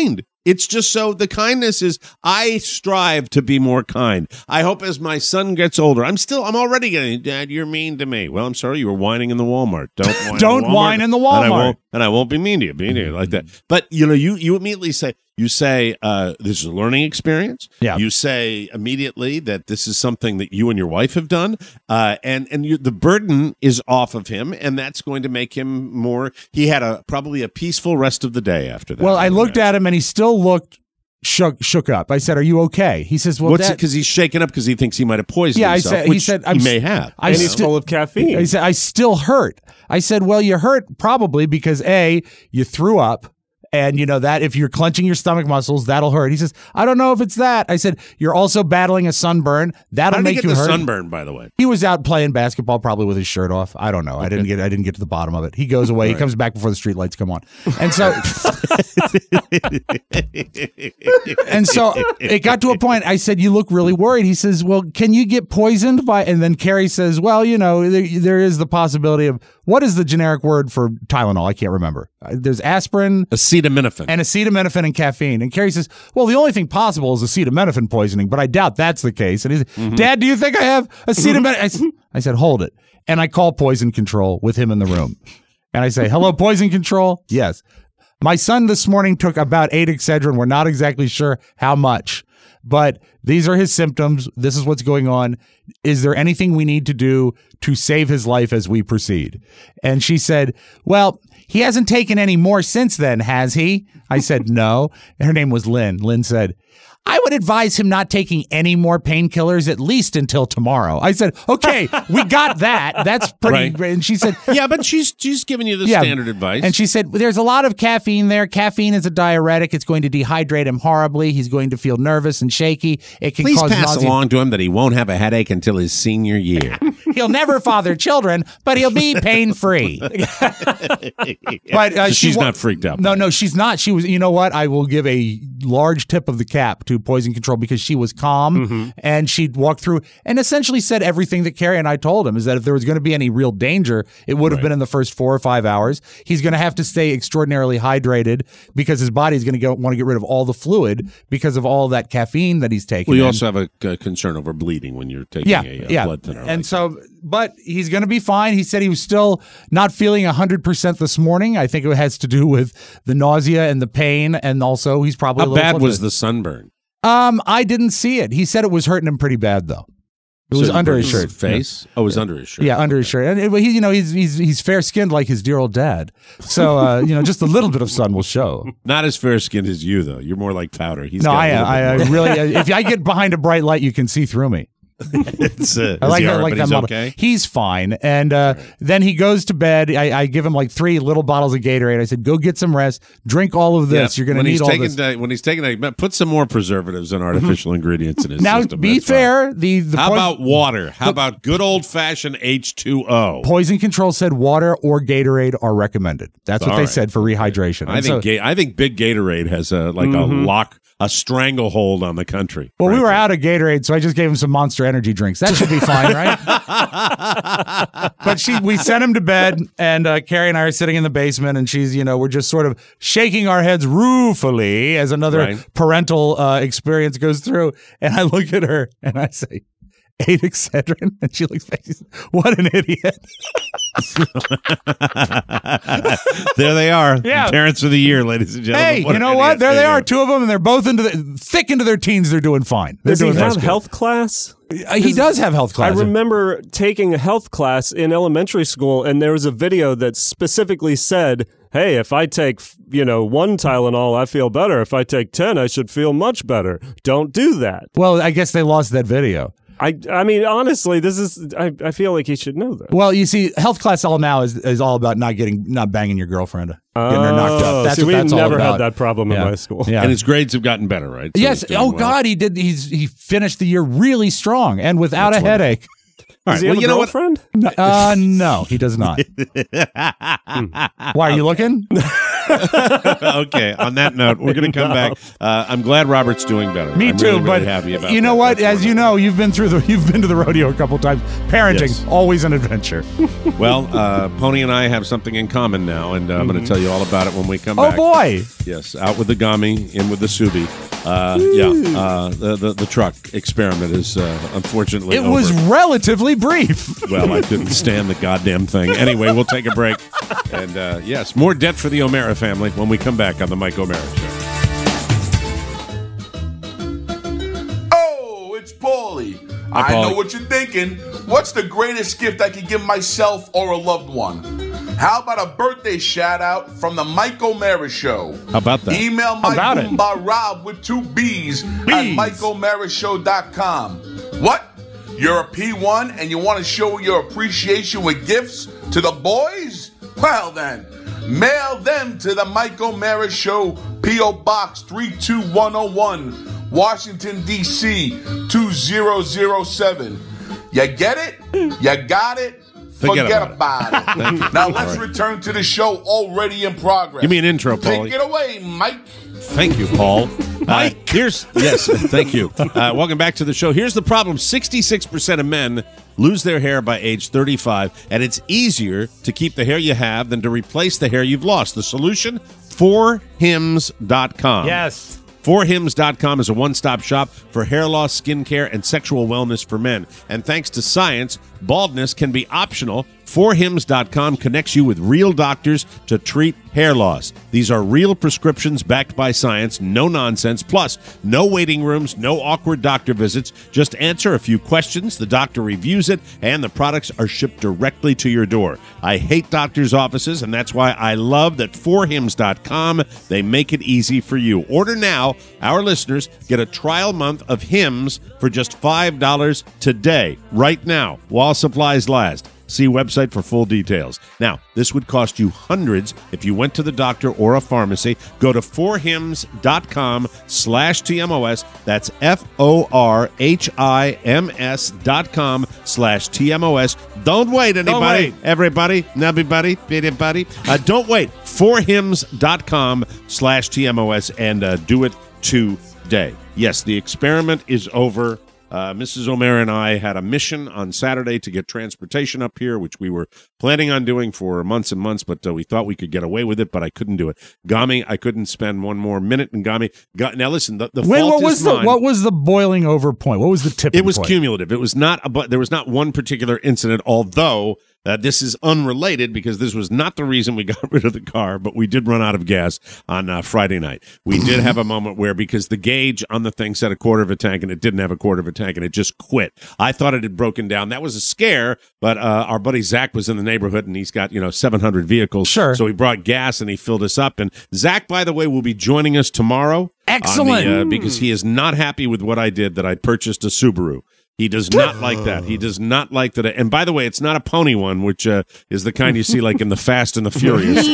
It's just so the kindness is I strive to be more kind. I hope as my son gets older, I'm still I'm already getting, Dad, you're mean to me. Well, I'm sorry, you were whining in the Walmart. Don't whine Don't in the Walmart, whine in the And I, Walmart. won't, and I won't be mean to you, mean to you like that. But you know, you you immediately say you say uh, this is a learning experience. Yeah. You say immediately that this is something that you and your wife have done, uh, and and you, the burden is off of him, and that's going to make him more. He had a probably a peaceful rest of the day after that. Well, I looked at him and he still looked shook shook up. I said, "Are you okay?" He says, "Well, what's Dad, because he's shaken up because he thinks he might have poisoned yeah." I himself. said, which "He said, he I'm, may have." I and he's still- full of caffeine. He said, "I still hurt." I said, "Well, you hurt probably because A, you threw up. And you know that if you're clenching your stomach muscles, that'll hurt." He says, "I don't know if it's that." I said, "You're also battling a sunburn. That'll How did he make get you the hurt." sunburn, by the way? He was out playing basketball, probably with his shirt off. I don't know. I didn't get. I didn't get to the bottom of it. He goes away. He comes back before the street lights come on, and so, and so it got to a point. I said, "You look really worried." He says, "Well, can you get poisoned by?" And then Carrie says, "Well, you know, there, there is the possibility of what is the generic word for Tylenol? I can't remember. Uh, There's aspirin, Acetaminophen. and acetaminophen and caffeine." And Carrie says, "Well, the only thing possible is acetaminophen poisoning, but I doubt that's the case." And he said, Mm-hmm. "Dad, do you think I have acetaminophen?" I, s- I said, "Hold it." And I call poison control with him in the room. And I say, "Hello, poison control?" "Yes." "My son this morning took about eight Excedrin. We're not exactly sure how much, but these are his symptoms. This is what's going on. Is there anything we need to do to save his life as we proceed?" And she said, "Well, he hasn't taken any more since then, has he?" I said, "No." And her name was Lynn. Lynn said, "I would advise him not taking any more painkillers at least until tomorrow." I said, "Okay, we got that. That's pretty." Right. And she said, Yeah, but she's she's giving you the Yeah. standard advice. and she said, "There's a lot of caffeine there. Caffeine is a diuretic. It's going to dehydrate him horribly. He's going to feel nervous and shaky. It can Please cause pass nausea. along to him that he won't have a headache until his senior year. He'll never father children, but he'll be pain free." But uh, So she she's wa- not freaked out. No, no, she's not. She was. You know what? I will give a large tip of the cap to poison control because she was calm Mm-hmm. and she walked through and essentially said everything that Carrie and I told him, is that if there was going to be any real danger, it would have been in the first four or five hours. He's going to have to stay extraordinarily hydrated because his body is going to want to get rid of all the fluid because of all that caffeine that he's taking. Well, you in. also have a, a concern over bleeding when you're taking yeah, a, uh yeah. blood thinner. And like so, but he's going to be fine. He said he was still not feeling one hundred percent this morning. I think it has to do with the nausea and the pain. And also, he's probably How a little bad was flippant. the sunburn? Um, I didn't see it. He said it was hurting him pretty bad, though. It was So under it his shirt. face? Oh, it was under his shirt. Yeah, under his shirt. And it, he, you know, he's he's he's fair skinned like his dear old dad. So uh, you know, just a little bit of sun will show. Not as fair skinned as you, though. You're more like powder. He's no, got a I, little I, I bit more. really. If I get behind a bright light, you can see through me. It's, uh, I is like he that. all right, Like but that he's model. okay? He's fine, and uh, then he goes to bed. I, I give him like three little bottles of Gatorade. I said, "Go get some rest. Drink all of this. Yeah, You're going to when need he's all taking this." the- when he's taking a, put some more preservatives and artificial ingredients in his Now, system. be That's fine. fair. The the How poison, about water? How about good old fashioned H two O? poison control said water or Gatorade are recommended. That's what All they right. said for rehydration. I And think so- Ga- I think Big Gatorade has a like a lock, a stranglehold on the country. well, we were frankly. out of Gatorade, so I just gave him some Monster Energy drinks. That should be fine, right? But she, we sent him to bed, and uh, Carrie and I are sitting in the basement, and she's, you know, we're just sort of shaking our heads ruefully as another Right. parental uh, experience goes through. And I look at her and I say, "Eight Excedrin," and she looks back. She says, "What an idiot!" There they are. Yeah. The parents of the year, ladies and gentlemen. Hey, What you an know what? idiot. There they you are, go. two of them, and they're both into the thick into their teens. They're doing fine. They're Does he doing have first grade. health class? Uh, He does have health I class. remember taking a health class in elementary school, and there was a video that specifically said, "Hey, if I take, you know, one Tylenol, I feel better. If I take ten, I should feel much better. Don't do that." Well, I guess they lost that video. I, I mean, honestly, this is. I, I feel like he should know that. Well, you see, health class all now is is all about not getting, not banging your girlfriend, getting her knocked Oh, up. That's see, what we that's all never about. had that problem Yeah. in my school. Yeah. And his grades have gotten better, right? So yes. he's doing Oh well. God, he did. He's he finished the year really strong and without That's a headache. All Does right. he Well, have you a know what? girlfriend? No, uh, no, he does not. Why are you looking? Okay, on that note, we're going to come back. Uh, I'm glad Robert's doing better. Me I'm too, really, but really happy about you know that. what? That's As you know, you've been through the you've been to the rodeo a couple times. Parenting, Yes. always an adventure. Well, uh, Pony and I have something in common now, and uh, I'm going to tell you all about it when we come Oh back. boy! Yes, out with the Gami, in with the Subi. Uh, yeah, uh, the, the the truck experiment is uh, unfortunately It over. was relatively brief. Well, I couldn't stand the goddamn thing. Anyway, we'll take a break. And uh, yes, more debt for the O'Mara family when we come back on the Mike O'Mara Show. Oh, it's Paulie. Hi, I Paulie. know what you're thinking. What's the greatest gift I could give myself or a loved one? How about a birthday shout out from the Mike O'Mara Show? How about that? Email How Mike about it? Boomba Rob with two B's, at Mike O'Mara Show dot com. What? You're a P one and you want to show your appreciation with gifts to the boys? Well then, mail them to the Mike O'Mara Show, P O. Box three two one oh one, Washington, D C two zero zero seven. You get it? You got it? Forget Forget, about about, it. Thank you. it. Now let's All right. return to the show already in progress. Give me an intro, Paulie. Take it away, Mike. Thank you, Paul. Uh, here's yes, thank you. Uh, welcome back to the show. Here's the problem: sixty-six percent of men lose their hair by age thirty-five, and it's easier to keep the hair you have than to replace the hair you've lost. The solution: for hims dot com. Yes. for hims dot com is a one-stop shop for hair loss, skin care, and sexual wellness for men. And thanks to science, baldness can be optional. for hims dot com connects you with real doctors to treat hair loss. These are real prescriptions backed by science, no nonsense, plus no waiting rooms, no awkward doctor visits. Just answer a few questions, the doctor reviews it, and the products are shipped directly to your door. I hate doctors' offices, and that's why I love that for hims dot com, they make it easy for you. Order now. Our listeners get a trial month of Hims for just five dollars today, right now, while supplies last. See website for full details. Now, this would cost you hundreds if you went to the doctor or a pharmacy. Go to for hims dot com slash T M O S. That's F O R H I M S dot com slash T M O S. Don't wait, anybody. Don't wait. Everybody, everybody, everybody. Uh, don't wait. for hims dot com slash T M O S and uh, do it today. Yes, the experiment is over. Uh, Missus O'Mara and I had a mission on Saturday to get transportation up here, which we were planning on doing for months and months, but uh, we thought we could get away with it, but I couldn't do it. Gami, I couldn't spend one more minute in Gami. Ga- now, listen, the, the Wait, fault what was is the mine. what was the boiling over point? What was the tipping It was point? cumulative. It was not, a, but there was not one particular incident, although uh, this is unrelated because this was not the reason we got rid of the car, but we did run out of gas on uh, Friday night. We did have a moment where, because the gauge on the thing said a quarter of a tank and it didn't have a quarter of a tank and it just quit. I thought it had broken down. That was a scare, but uh, our buddy Zach was in the neighborhood and he's got, you know, seven hundred vehicles. Sure. So he brought gas and he filled us up. And Zach, by the way, will be joining us tomorrow. Excellent. On the, uh, because he is not happy with what I did, that I purchased a Subaru. He does not like that. He does not like that. And by the way, it's not a pony one, which uh, is the kind you see like in the Fast and the Furious.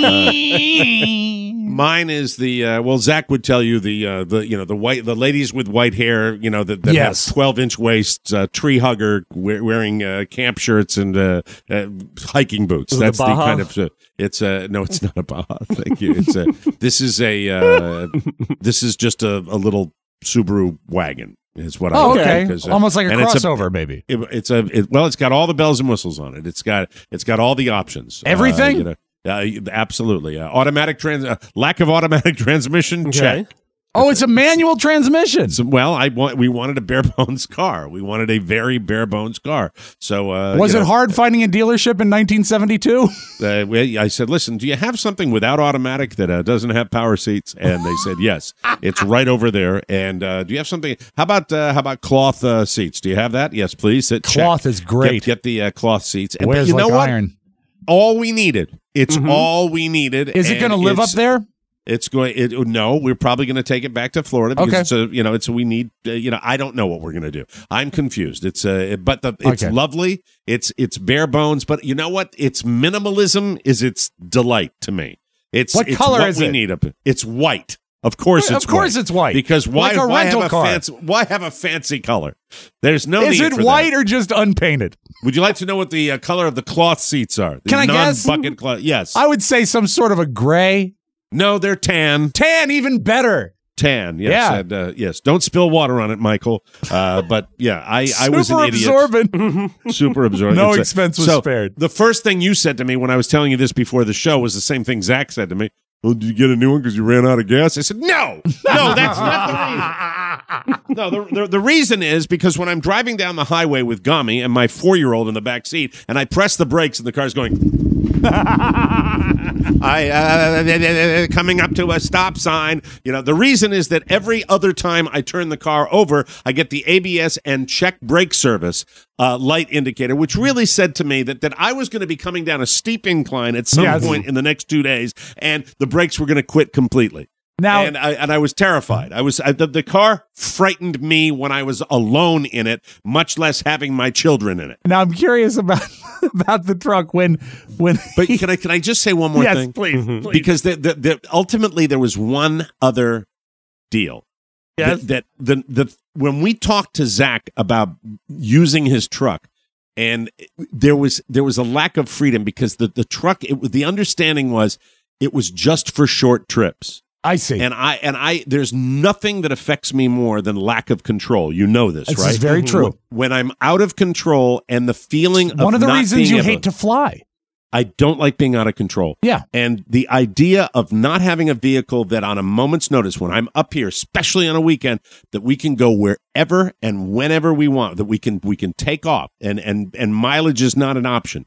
Uh, mine is the uh, well. Zach would tell you the uh, the you know the white the ladies with white hair. You know that, that Yes. have twelve inch waists, uh, tree hugger, we- wearing uh, camp shirts and uh, uh, hiking boots. Is it That's the the Baja? kind of. Uh, it's a no. It's not a Baja. Thank you. It's a. This is a. Uh, this is just a, a little Subaru wagon. Is what I Oh, would okay. think, 'cause, uh, Almost like a and it's crossover, maybe. It, it's a it, well, it's got all the bells and whistles on it. It's got it's got all the options. Everything? Uh, you know, uh, absolutely. Uh, automatic trans uh, lack of automatic transmission. Okay. Check. Oh, it's a manual transmission. So, well, I want we wanted a bare bones car. We wanted a very bare bones car. So uh, Was you it know, hard finding a dealership in nineteen seventy-two? Uh, we- I said, listen, do you have something without automatic that uh, doesn't have power seats? And they said, yes, it's right over there. And uh, do you have something? How about uh, how about cloth uh, seats? Do you have that? Yes, please. Sit, Cloth check. is great. Get, get the uh, cloth seats. And, but Wears you know like what? iron. All we needed. It's all we needed. Is it and going to live up it's- there? It's going. It, no, we're probably going to take it back to Florida because Okay. it's a. You know, it's we need. Uh, you know, I don't know what we're going to do. I'm confused. It's uh, but the it's Okay. lovely. It's it's bare bones, but you know what? It's minimalism is its delight to me. It's What it's color what is we it? need up. It's white. Of course, Of it's course white. it's white. Because why? Like a why rental have car. a fancy? Why have a fancy color? There's no Is need it for white that. or just unpainted? Would you like to know what the uh, color of the cloth seats are? The Can I guess? non-bucket cloth. Yes. I would say some sort of a gray. No, they're tan. Tan, even better. Tan, yes. Yeah. And, uh, yes. Don't spill water on it, Michael. Uh, but yeah, I, I was an Super idiot. absorbent. Super absorbent. No So- expense was so spared. The first thing you said to me when I was telling you this before the show was the same thing Zach said to me. Well, did you get a new one because you ran out of gas? I said, no, no, that's not the reason. No, the, the, the reason is because when I'm driving down the highway with Gummy and my four-year-old in the back seat, and I press the brakes and the car's going, I uh, coming up to a stop sign. You know, the reason is that every other time I turn the car over, I get the A B S and check brake service uh, light indicator, which really said to me that, that I was going to be coming down a steep incline at some Yes. point in the next two days, and the brakes were going to quit completely. Now, and I and I was terrified. I was I, the, the car frightened me when I was alone in it, much less having my children in it. now I'm curious about about the truck when when. But can I can I just say one more yes, thing? please, please. Because the, the, the, ultimately there was one other deal. Yes. That, that the the when we talked to Zach about using his truck, and there was there was a lack of freedom because the the truck it was the understanding was it was just for short trips. I see. And I and I there's nothing that affects me more than lack of control. You know this, This right? is very true. When I'm out of control and the feeling One of of the not reasons being you able- hate to fly. I don't like being out of control. Yeah. And the idea of not having a vehicle that on a moment's notice, when I'm up here, especially on a weekend, that we can go wherever and whenever we want, that we can we can take off and and and mileage is not an option.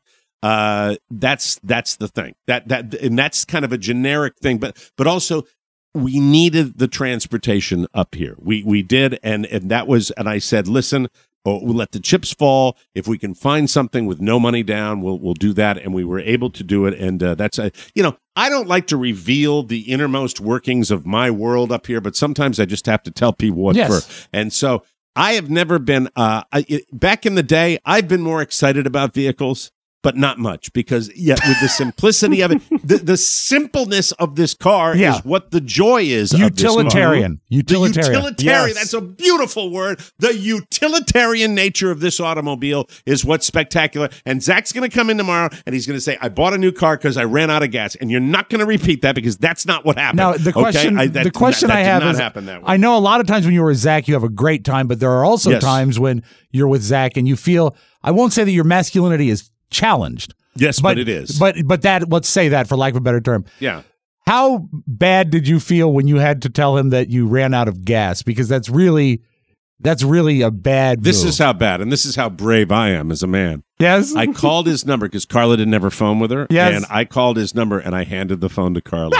Uh that's that's the thing. That that and that's kind of a generic thing, but but also we needed the transportation up here. We we did, and and that was, and I said, listen, oh, we'll let the chips fall. If we can find something with no money down, we'll we'll do that. And we were able to do it. And uh, that's a, you know, I don't like to reveal the innermost workings of my world up here, but sometimes I just have to tell people what Yes. for. And so I have never been. Uh, I, it, back in the day, I've been more excited about vehicles. But not much, because yeah, with the simplicity of it, the, the simpleness of this car Yeah. is what the joy is. Utilitarian. Of this car. Utilitarian. The utilitarian. Yes. That's a beautiful word. The utilitarian nature of this automobile is what's spectacular. And Zach's going to come in tomorrow and he's going to say, I bought a new car because I ran out of gas. And you're not going to repeat that because that's not what happened. Now the Okay? question, I, that, the question that, that I did have not is, happen that way. I know a lot of times when you're with Zach, you have a great time, but there are also Yes. times when you're with Zach and you feel. I won't say that your masculinity is challenged. Yes, but, but it is. But but that let's say that for lack of a better term. Yeah. How bad did you feel when you had to tell him that you ran out of gas? Because that's really that's really a bad. This move. is how bad, and this is how brave I am as a man. Yes. I called his number because Carla did never phone with her. Yes. And I called his number and I handed the phone to Carla.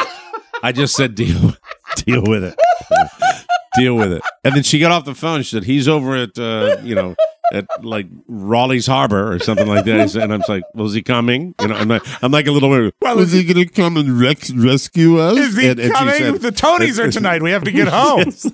I just said, deal, deal with it. Deal with it. And then she got off the phone. She said, he's over at, uh, you know, at like Raleigh's Harbor or something like that. And I'm just like, well, is he coming? You know, I'm like, I'm like a little weird. Well, is he going to come and rec- rescue us? Is he And- and she coming? said- the Tonys are tonight. We have to get home. Yes.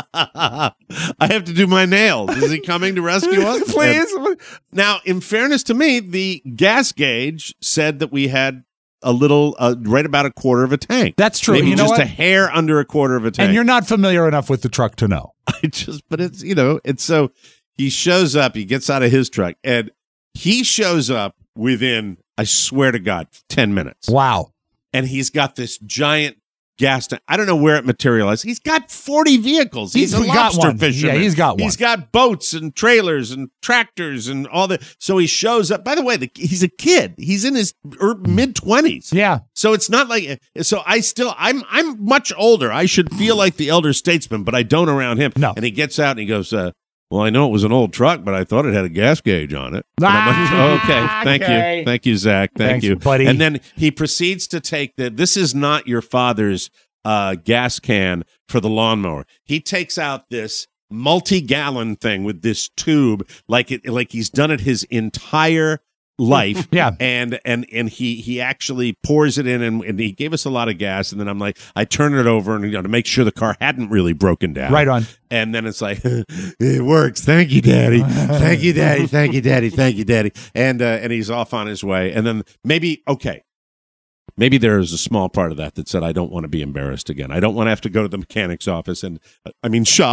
I have to do my nails. Is he coming to rescue us? Please. And now, in fairness to me, the gas gauge said that we had a little, uh, right about a quarter of a tank. That's true. Maybe You know just what? a hair under a quarter of a tank. And you're not familiar enough with the truck to know. I just, but it's, you know, it's so he shows up, he gets out of his truck, and he shows up within, I swear to God, ten minutes. Wow. And he's got this giant gas tank. I don't know where it materialized. He's got forty vehicles. He's, He's a got lobster one. fisherman. Yeah, he's got one. He's got boats and trailers and tractors and all that. So he shows up. By the way, the, he's a kid. He's in his er, mid twenties. Yeah. So it's not like, so I still, I'm I'm much older. I should feel like the elder statesman, but I don't around him. No. And he gets out and he goes, uh, well, I know it was an old truck, but I thought it had a gas gauge on it. And I'm like, Ah, okay, thank okay. you. Thank you, Zach. Thank Thanks, you. buddy. And then he proceeds to take the, this is not your father's uh, gas can for the lawnmower. He takes out this multi-gallon thing with this tube, like it, like he's done it his entire life. Yeah. And and and he he actually pours it in, and, and he gave us a lot of gas. And then I'm like, I turn it over and you know to make sure the car hadn't really broken down. Right on. And then it's like, it works. Thank you, Daddy. Thank you, Daddy. Thank you, Daddy. Thank you, Daddy. And uh, and he's off on his way. And then maybe okay. Maybe there is a small part of that that said, I don't want to be embarrassed again. I don't want to have to go to the mechanic's office and, I mean, shop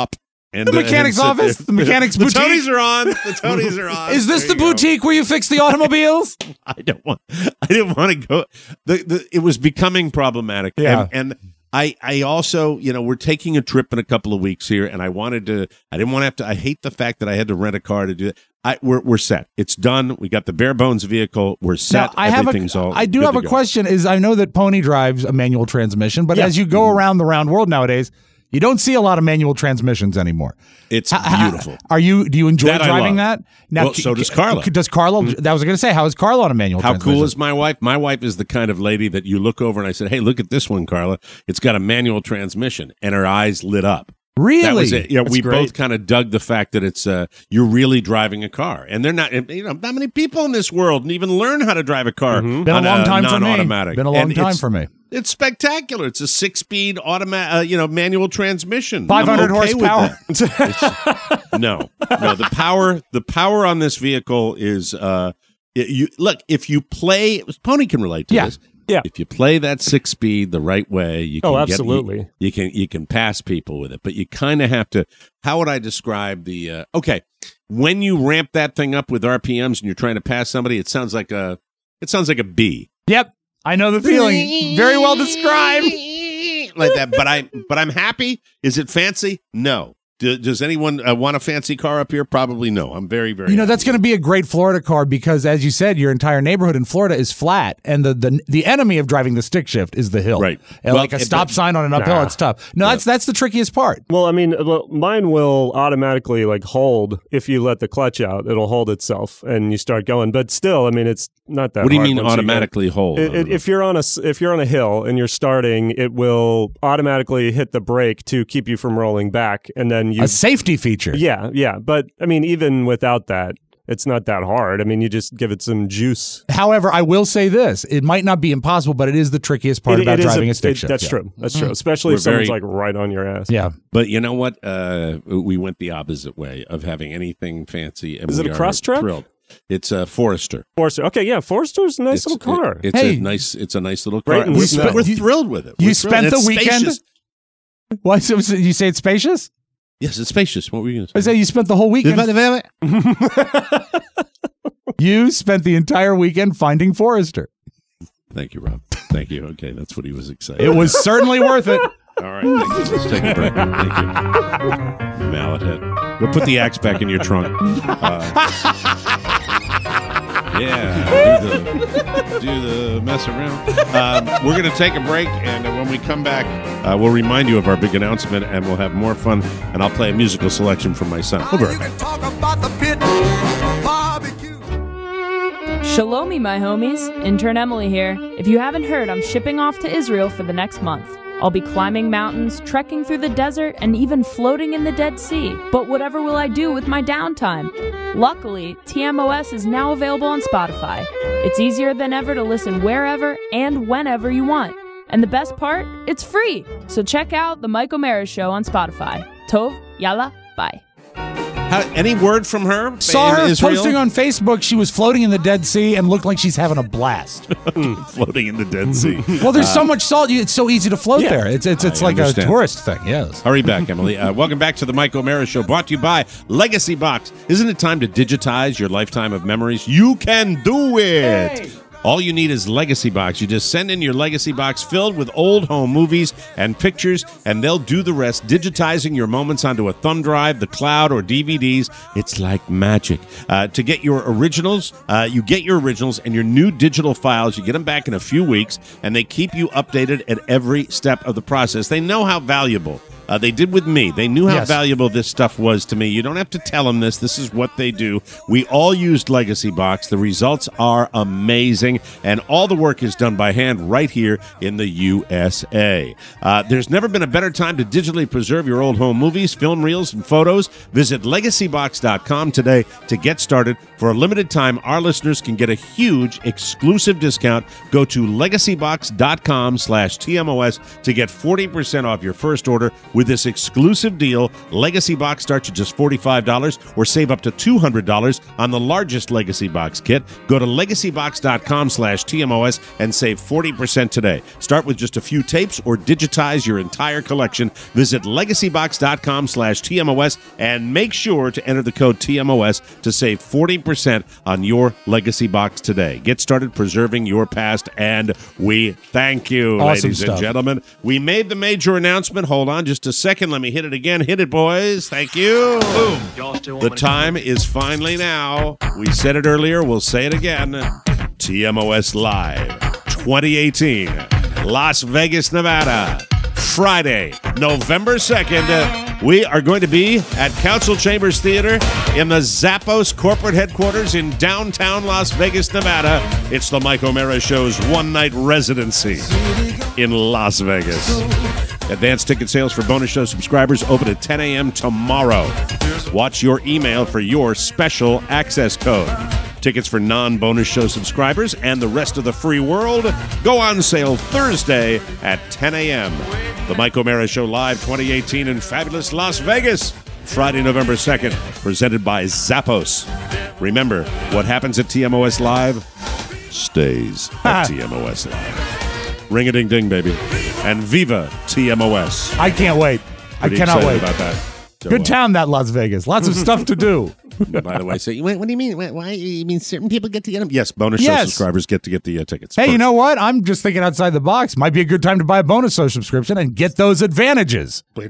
And The mechanic's and office? The mechanic's the boutique? Tonys are on. The Tonys are on. Is this There the you go. boutique where you fix the automobiles? I don't want. I didn't want to go. The, the it was becoming problematic. Yeah. And, and I I also you know we're taking a trip in a couple of weeks here, and I wanted to. I didn't want to have to. I hate the fact that I had to rent a car to do that. I we're we're set. It's done. We got the bare bones vehicle. We're set. Now, I have Everything's a, all. I do good have to a go. question. Is I know that Pony drives a manual transmission, but Yeah. as you go around the round world nowadays, you don't see a lot of manual transmissions anymore. It's How- how- beautiful. Are you? Do you enjoy That I driving love. that? Well, so does Carla. Does Carla? That was I going to say. How is Carla on a manual? How transmission? cool is my wife? My wife is the kind of lady that you look over and I said, "Hey, look at this one, Carla. It's got a manual transmission," and her eyes lit up. Really? That was it. You know, That's we great. both kind of dug the fact that it's uh, you're really driving a car, and they're not. You know, not many people in this world even learn how to drive a car. Been a on long time for me. non-automatic. Been a long And time it's- for me. It's spectacular. It's a six-speed automatic, uh, you know, manual transmission. five hundred I'm okay with horsepower. that. It's- no, no. The power, the power on this vehicle is. Uh, it- you look if you play. Pony can relate to Yeah. this. Yeah. If you play that six speed the right way, you can Oh, get- absolutely. you, you can you can pass people with it, but you kind of have to. How would I describe the? Uh, okay, when you ramp that thing up with R P Ms and you're trying to pass somebody, it sounds like a. It sounds like a bee. Yep, I know the feeling. Very well described. Like that, but I but I'm happy. Is it fancy? No. Do, does anyone uh, want a fancy car up here? Probably no. I'm very very. You know, happy. that's going to be a great Florida car because, as you said, your entire neighborhood in Florida is flat, and the the, the enemy of driving the stick shift is the hill. Right. And Well, like a it- stop sign on an uphill, Nah. it's tough. No, that's that's the trickiest part. Well, I mean, well, mine will automatically like hold if you let the clutch out. It'll hold itself, and you start going. But still, I mean, it's not that. What do you hard mean once you get- automatically hold? It, it, if you're on a s- if you're on a hill and you're starting, it will automatically hit the brake to keep you from rolling back, and then you A safety feature. yeah yeah. But I mean, even without that, it's not that hard. I mean, you just give it some juice. However, I will say this: it might not be impossible, but it is the trickiest part It- about it is driving a, stick it- shift. That's Yeah. true. That's Mm. true. Especially We're if someone's very- like right on your ass. Yeah. But you know what? Uh, we went the opposite way of having anything fancy. And Is it we a are Crosstrek? Thrilled. It's a Forester. Forester. Okay, yeah, Forster's a nice It's, little car. it- it's Hey. a nice. It's a nice little Great car. and We're, smell. we're You- thrilled with it. You We're thrilled. spent And the it's weekend. spacious. What? So, so you say it's spacious? Yes, it's spacious. What were you I going to say? say you spent the whole weekend. You spent the entire weekend finding Forrester. Thank you, Rob. Thank you. Okay, that's what he was excited. It was certainly worth it. All right, thank you. Let's take a break. Thank you. Mallet head. Go put the axe back in your trunk. Uh, yeah, do the, do the mess around. Um, we're going to take a break, and uh, when we come back, uh, we'll remind you of our big announcement, and we'll have more fun, and I'll play a musical selection from my son. We'll be right back. Shalomi, my homies. Intern Emily here. If you haven't heard, I'm shipping off to Israel for the next month. I'll be climbing mountains, trekking through the desert, and even floating in the Dead Sea. But whatever will I do with my downtime? Luckily, T M O S is now available on Spotify. It's easier than ever to listen wherever and whenever you want. And the best part? It's free! So check out The Mike O'Mara Show on Spotify. Tov, yalla, bye. How, any word from her? Saw in her Israel? posting on Facebook. She was floating in the Dead Sea and looked like she's having a blast. Floating in the Dead Sea. Well, there's Uh, so much salt. you- It's so easy to float Yeah. there. It's it's it's I like understand. a tourist thing. Yes. Hurry back, Emily. Uh, welcome back to the Mike O'Mara Show, brought to you by Legacy Box. Isn't it time to digitize your lifetime of memories? You can do it. All you need is Legacy Box. You just send in your Legacy Box filled with old home movies and pictures, and they'll do the rest, digitizing your moments onto a thumb drive, the cloud, or D V Ds. It's like magic. Uh, to get your originals, uh, you get your originals and your new digital files. You get them back in a few weeks, and they keep you updated at every step of the process. They know how valuable Uh, they did with me. They knew how Yes. valuable this stuff was to me. You don't have to tell them this. This is what they do. We all used Legacy Box. The results are amazing, and all the work is done by hand right here in the U S A. Uh, there's never been a better time to digitally preserve your old home movies, film reels, and photos. Visit legacy box dot com today to get started. For a limited time, our listeners can get a huge exclusive discount. Go to legacy box dot com slash T M O S to get forty percent off your first order With this exclusive deal, Legacy Box starts at just forty-five dollars or save up to two hundred dollars on the largest Legacy Box kit. Go to legacybox.com slash TMOS and save forty percent today. Start with just a few tapes or digitize your entire collection. Visit legacybox.com slash TMOS and make sure to enter the code T M O S to save forty percent on your Legacy Box today. Get started preserving your past, and we thank you, Awesome ladies stuff. and gentlemen. We made the major announcement. Hold on just a second. Let me hit it again. Hit it, boys. Thank you. Boom. The time is finally now. We said it earlier. We'll say it again. T M O S Live twenty eighteen, Las Vegas, Nevada. Friday, November second, uh, we are going to be at Council Chambers Theater in the Zappos corporate headquarters in downtown Las Vegas, Nevada. It's the Mike O'Mara Show's one-night residency in Las Vegas. Advanced ticket sales for bonus show subscribers open at ten a.m. tomorrow. Watch your email for your special access code. Tickets for non-bonus show subscribers and the rest of the free world go on sale Thursday at ten a.m. The Mike O'Mara Show Live twenty eighteen in fabulous Las Vegas. Friday, November second, presented by Zappos. Remember, what happens at T M O S Live stays at T M O S Live. Ring-a-ding-ding, baby. And Viva T M O S. I can't wait. Pretty I cannot excited wait. about that. So, Good uh, town, that Las Vegas. Lots of stuff to do. By the way, so you, what do you mean? Why, why you mean certain people get to get them? Yes, bonus Yes. show subscribers get to get the uh, tickets. Hey, you first. know what? I'm just thinking outside the box. Might be a good time to buy a bonus show subscription and get those advantages. Uh,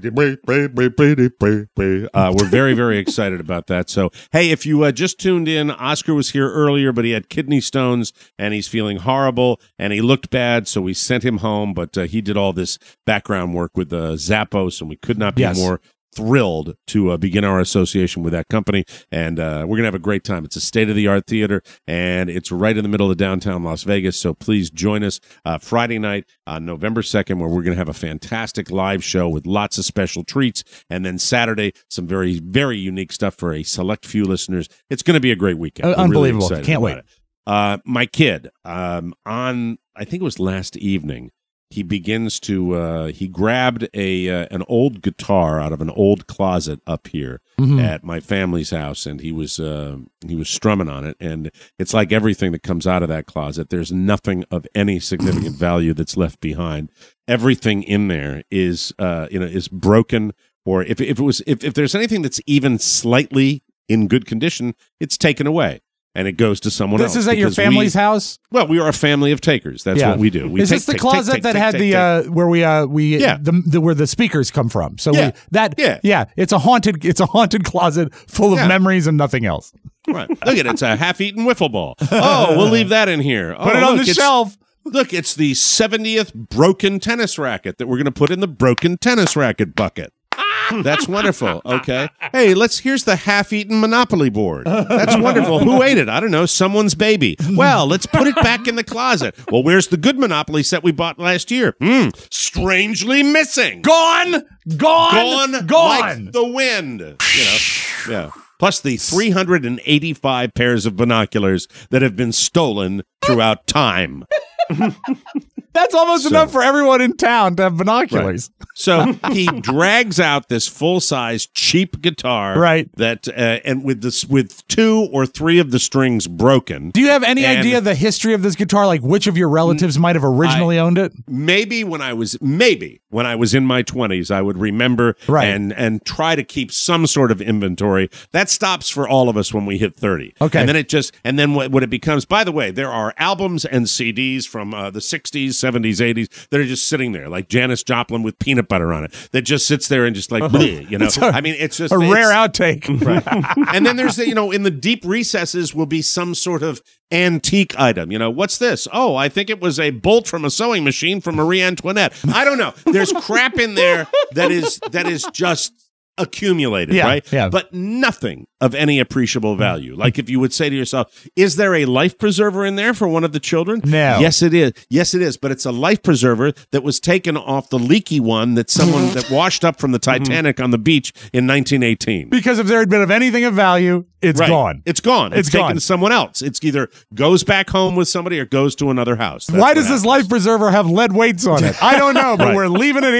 we're very, very excited about that. So, hey, if you uh, just tuned in, Oscar was here earlier, but he had kidney stones and he's feeling horrible and he looked bad, so we sent him home. But uh, he did all this background work with uh, Zappos, and we could not be Yes. more thrilled to uh, begin our association with that company, and uh, we're gonna have a great time. It's a state-of-the-art theater, and it's right in the middle of downtown Las Vegas, so please join us uh, Friday night on November second, where we're gonna have a fantastic live show with lots of special treats, and then Saturday, some very, very unique stuff for a select few listeners. It's gonna be a great weekend. Uh, We're really unbelievable. excited Can't about wait. it. Uh, my kid, um, on, I think it was last evening, he begins to uh, he grabbed a uh, an old guitar out of an old closet up here Mhm. at my family's house, and he was uh, he was strumming on it, and it's like everything that comes out of that closet. There's nothing of any significant value that's left behind. Everything in there is uh, you know is broken, or if if it was if, if there's anything that's even slightly in good condition, it's taken away. And it goes to someone else. This is at your because we- family's house? Well, we are a family of takers. That's Yeah. what we do. We is take, this the take, closet take, that take, had take, the take. uh where we uh we Yeah. the, the where the speakers come from? So Yeah. we that Yeah. yeah, it's a haunted it's a haunted closet full of Yeah. memories and nothing else. Right. Look at it. It's a half-eaten wiffle ball. Oh, we'll leave that in here. Put Oh, it on look, the it's- shelf. Look, it's the seventieth broken tennis racket that we're going to put in the broken tennis racket bucket. That's wonderful. Okay. Hey, let's. Here's the half-eaten Monopoly board. That's wonderful. Who ate it? I don't know. Someone's baby. Well, let's put it back in the closet. Well, where's the good Monopoly set we bought last year? Hmm. Strangely missing. Gone, gone, Gone. gone. Like the wind. You know. Yeah. Plus the three hundred eighty-five pairs of binoculars that have been stolen throughout time. That's almost So- enough for everyone in town to have binoculars. Right. So he drags out this full-size cheap guitar, Right. That uh, and with this with two or three of the strings broken. Do you have any And idea the history of this guitar? Like which of your relatives might have originally I- owned it? Maybe when I was maybe when I was in my twenties, I would remember Right. and and try to keep some sort of inventory. That stops for all of us when we hit thirty. Okay. and then it just and then what, what it becomes. By the way, there are albums and C Ds from uh, the sixties, seventies, eighties that are just sitting there, like Janis Joplin with peanut butter on it, that just sits there and just like, bleh, you know. It's a- I mean, it's just A it's- rare outtake. Right. And then there's the, you know, in the deep recesses will be some sort of antique item. You know, what's this? Oh, I think it was a bolt from a sewing machine from Marie Antoinette. I don't know. There's crap in there that is that is just accumulated, Yeah, right? yeah. But nothing of any appreciable value. Like if you would say to yourself, is there a life preserver in there for one of the children? No. Yes, it is. Yes, it is. But it's a life preserver that was taken off the leaky one that someone that washed up from the Titanic on the beach in nineteen eighteen. Because if there had been of anything of value, it's Right. gone. It's gone. It's, It's taken gone. to someone else. It's either goes back home with somebody or goes to another house. That's Why what does this happens. life preserver have lead weights on it? I don't know, but we're leaving it here.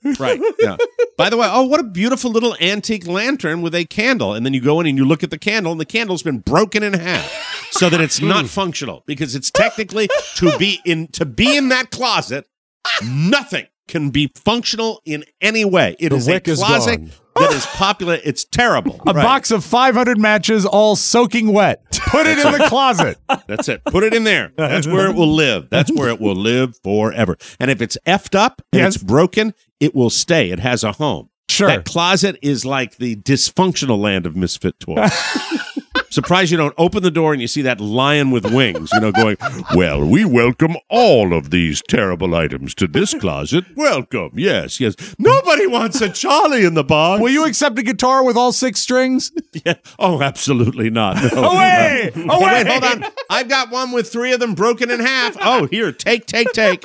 Right. Yeah. By the way, oh, what a beautiful little antique lantern with a candle. And then you go in and you look at the candle, and the candle's been broken in half so that it's not functional, because it's technically to be in to be in that closet, nothing can be functional in any way. It The is a wick is closet gone. that is popular. It's terrible. A Right. box of five hundred matches, all soaking wet. Put it in the closet. That's it. Put it in there. That's where it will live. That's where it will live forever. And if it's effed up and Yes. it's broken, it will stay. It has a home. Sure. That closet is like the dysfunctional land of misfit toys. Surprised you don't open the door and you see that lion with wings, you know, going, well, we welcome all of these terrible items to this closet. Welcome. Yes, yes. Nobody wants a Charlie in the box. Will you accept a guitar with all six strings? Yeah. Oh, absolutely not. No. Away! No. Away! Wait, hold on. I've got one with three of them broken in half. Oh, here, take, take, take.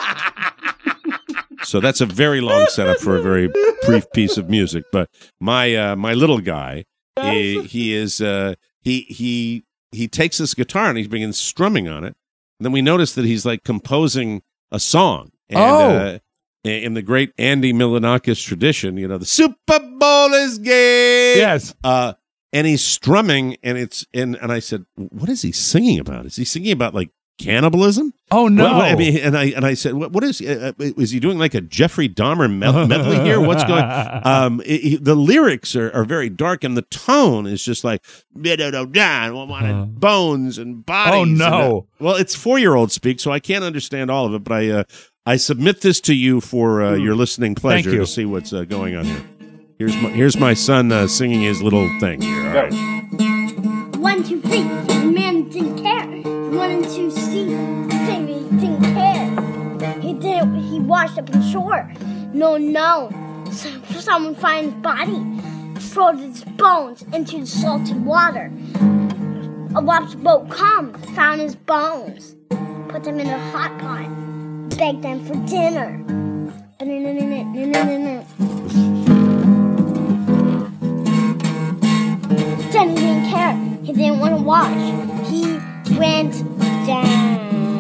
So that's a very long setup for a very brief piece of music. But my uh, my little guy, he, he is uh, he he he takes this guitar and he begins strumming on it. And then we notice that he's like composing a song. And, Oh. uh, in the great Andy Milonakis tradition, you know, the Super Bowl is gay. Yes. Uh, and he's strumming, and it's and and I said, "What is he singing about? Is he singing about like cannibalism?" Oh no! What- what- I mean, and I and I said, "What, what is? Uh, is he doing like a Jeffrey Dahmer med- medley here? What's going?" Um, it- he- the lyrics are, are very dark, and the tone is just like wanted bones and bodies. Oh, and, no. uh, well, it's four year old speak, so I can't understand all of it, but I uh, I submit this to you for uh, your listening pleasure you. to see what's uh, going on here. Here's my here's my son uh, singing his little thing here. All right. One, two, three. The man didn't care. He wanted to see the thing. He didn't care. He didn't. He washed up on shore. No, no. So, someone find his body, throw his bones into the salty water. A lobster boat come, found his bones, put them in a hot pot, begged them for dinner. Then he didn't care. He didn't want to wash. He went down.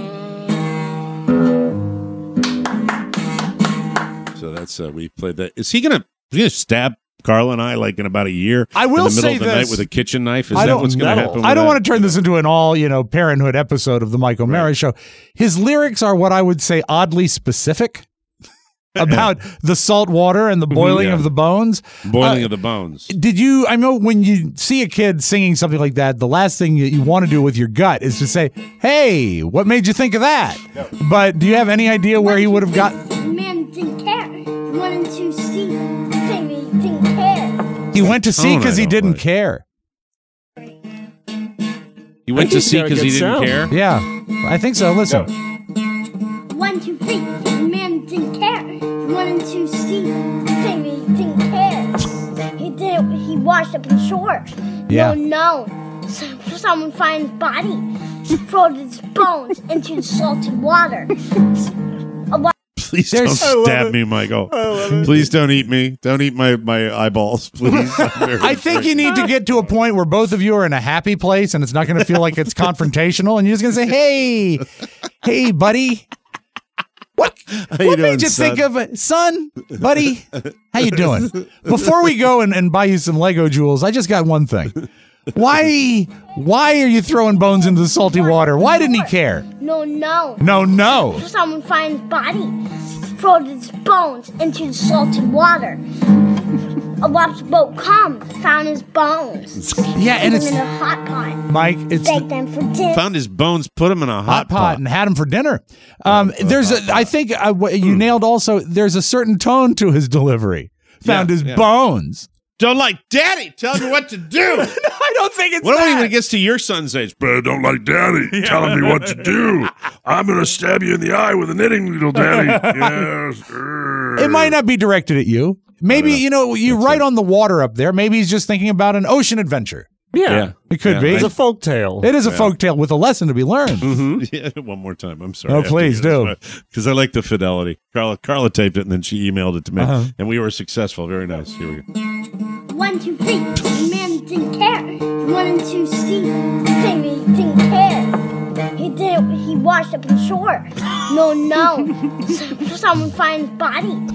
So that's uh, we played that. Is he gonna, is he gonna stab Carla and I like in about a year? I will in the middle say of the this. night with a kitchen knife. Is I that don't what's gonna know. happen? I with don't that? want to turn this into an all, you know, parenthood episode of the Michael Mara Show. His lyrics are what I would say oddly specific about the salt water and the boiling Yeah. of the bones. boiling Uh, of the bones. Did you, I know when you see a kid singing something like that, the last thing that you want to do with your gut is to say, hey, what made you think of that? But do you have any idea where he would have got? The man didn't care. He wanted to see the thing. He didn't care. He went to see tone I because he don't didn't like. care. He went I to think see you got a because he good didn't sound. care. Yeah, I think so. Listen. One, two, three. The man didn't care. He wanted to see the thing. He didn't care. He didn't. He washed up on shore. Yeah. No, no. So, someone find his body, throw his bones into the salty water. A lo- Please There's- I don't love stab it. me, Michael. Please don't eat me. Don't eat my, my eyeballs, please. I'm very I think afraid. you need to get to a point where both of you are in a happy place and it's not going to feel like it's confrontational. And you're just going to say, hey, hey, buddy. What, How you what doing, made you son? think of it? Son, buddy, how you doing? Before we go and, and buy you some Lego jewels, I just got one thing. Why why are you throwing bones into the salty water? Why didn't he care? No, no. No, no. Someone find his body, throw his bones into the salty water. A lobster boat come, found his bones. Yeah, and put it's, them in a hot pot, Mike, it's begged them for dinner. Found his bones, put him in a hot, hot pot and had him for dinner. Um, Oh, there's a, I think uh, what you nailed also, there's a certain tone to his delivery. Found Yeah, his yeah. bones. Don't like daddy. Tell me what to do. I don't think it's What about that. when it gets to your son's age? But I don't like daddy telling me what to do. I'm going to stab you in the eye with a knitting needle, daddy. Yes. It might not be directed at you. Maybe, you know, you're right on the water up there. Maybe he's just thinking about an ocean adventure. Yeah. Yeah. It could Yeah, be. It's a folk tale. It is a folk tale with a lesson to be learned. Mhm. Yeah, one more time. I'm sorry. Oh, please do. Because I like the fidelity. Carla, Carla taped it and then she emailed it to me. Uh-huh. And we were successful. Very nice. Here we go. One, two, three. The man didn't care. He wanted to see the thing. He didn't care. He didn't. He washed up on shore. No, no. So, someone find his body,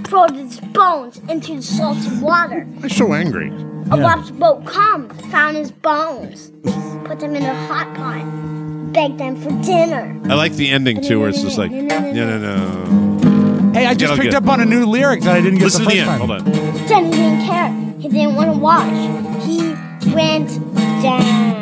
floated his bones into the salty water. I'm so angry. A lobster boat come, found his bones, put them in a hot pot, begged them for dinner. I like the ending too, where it's just like, no, no, no. Hey, I just Get picked good. up on a new lyric that I didn't get Listen the to first the end. time. Hold on. Then he didn't care. He didn't want to watch. He went down.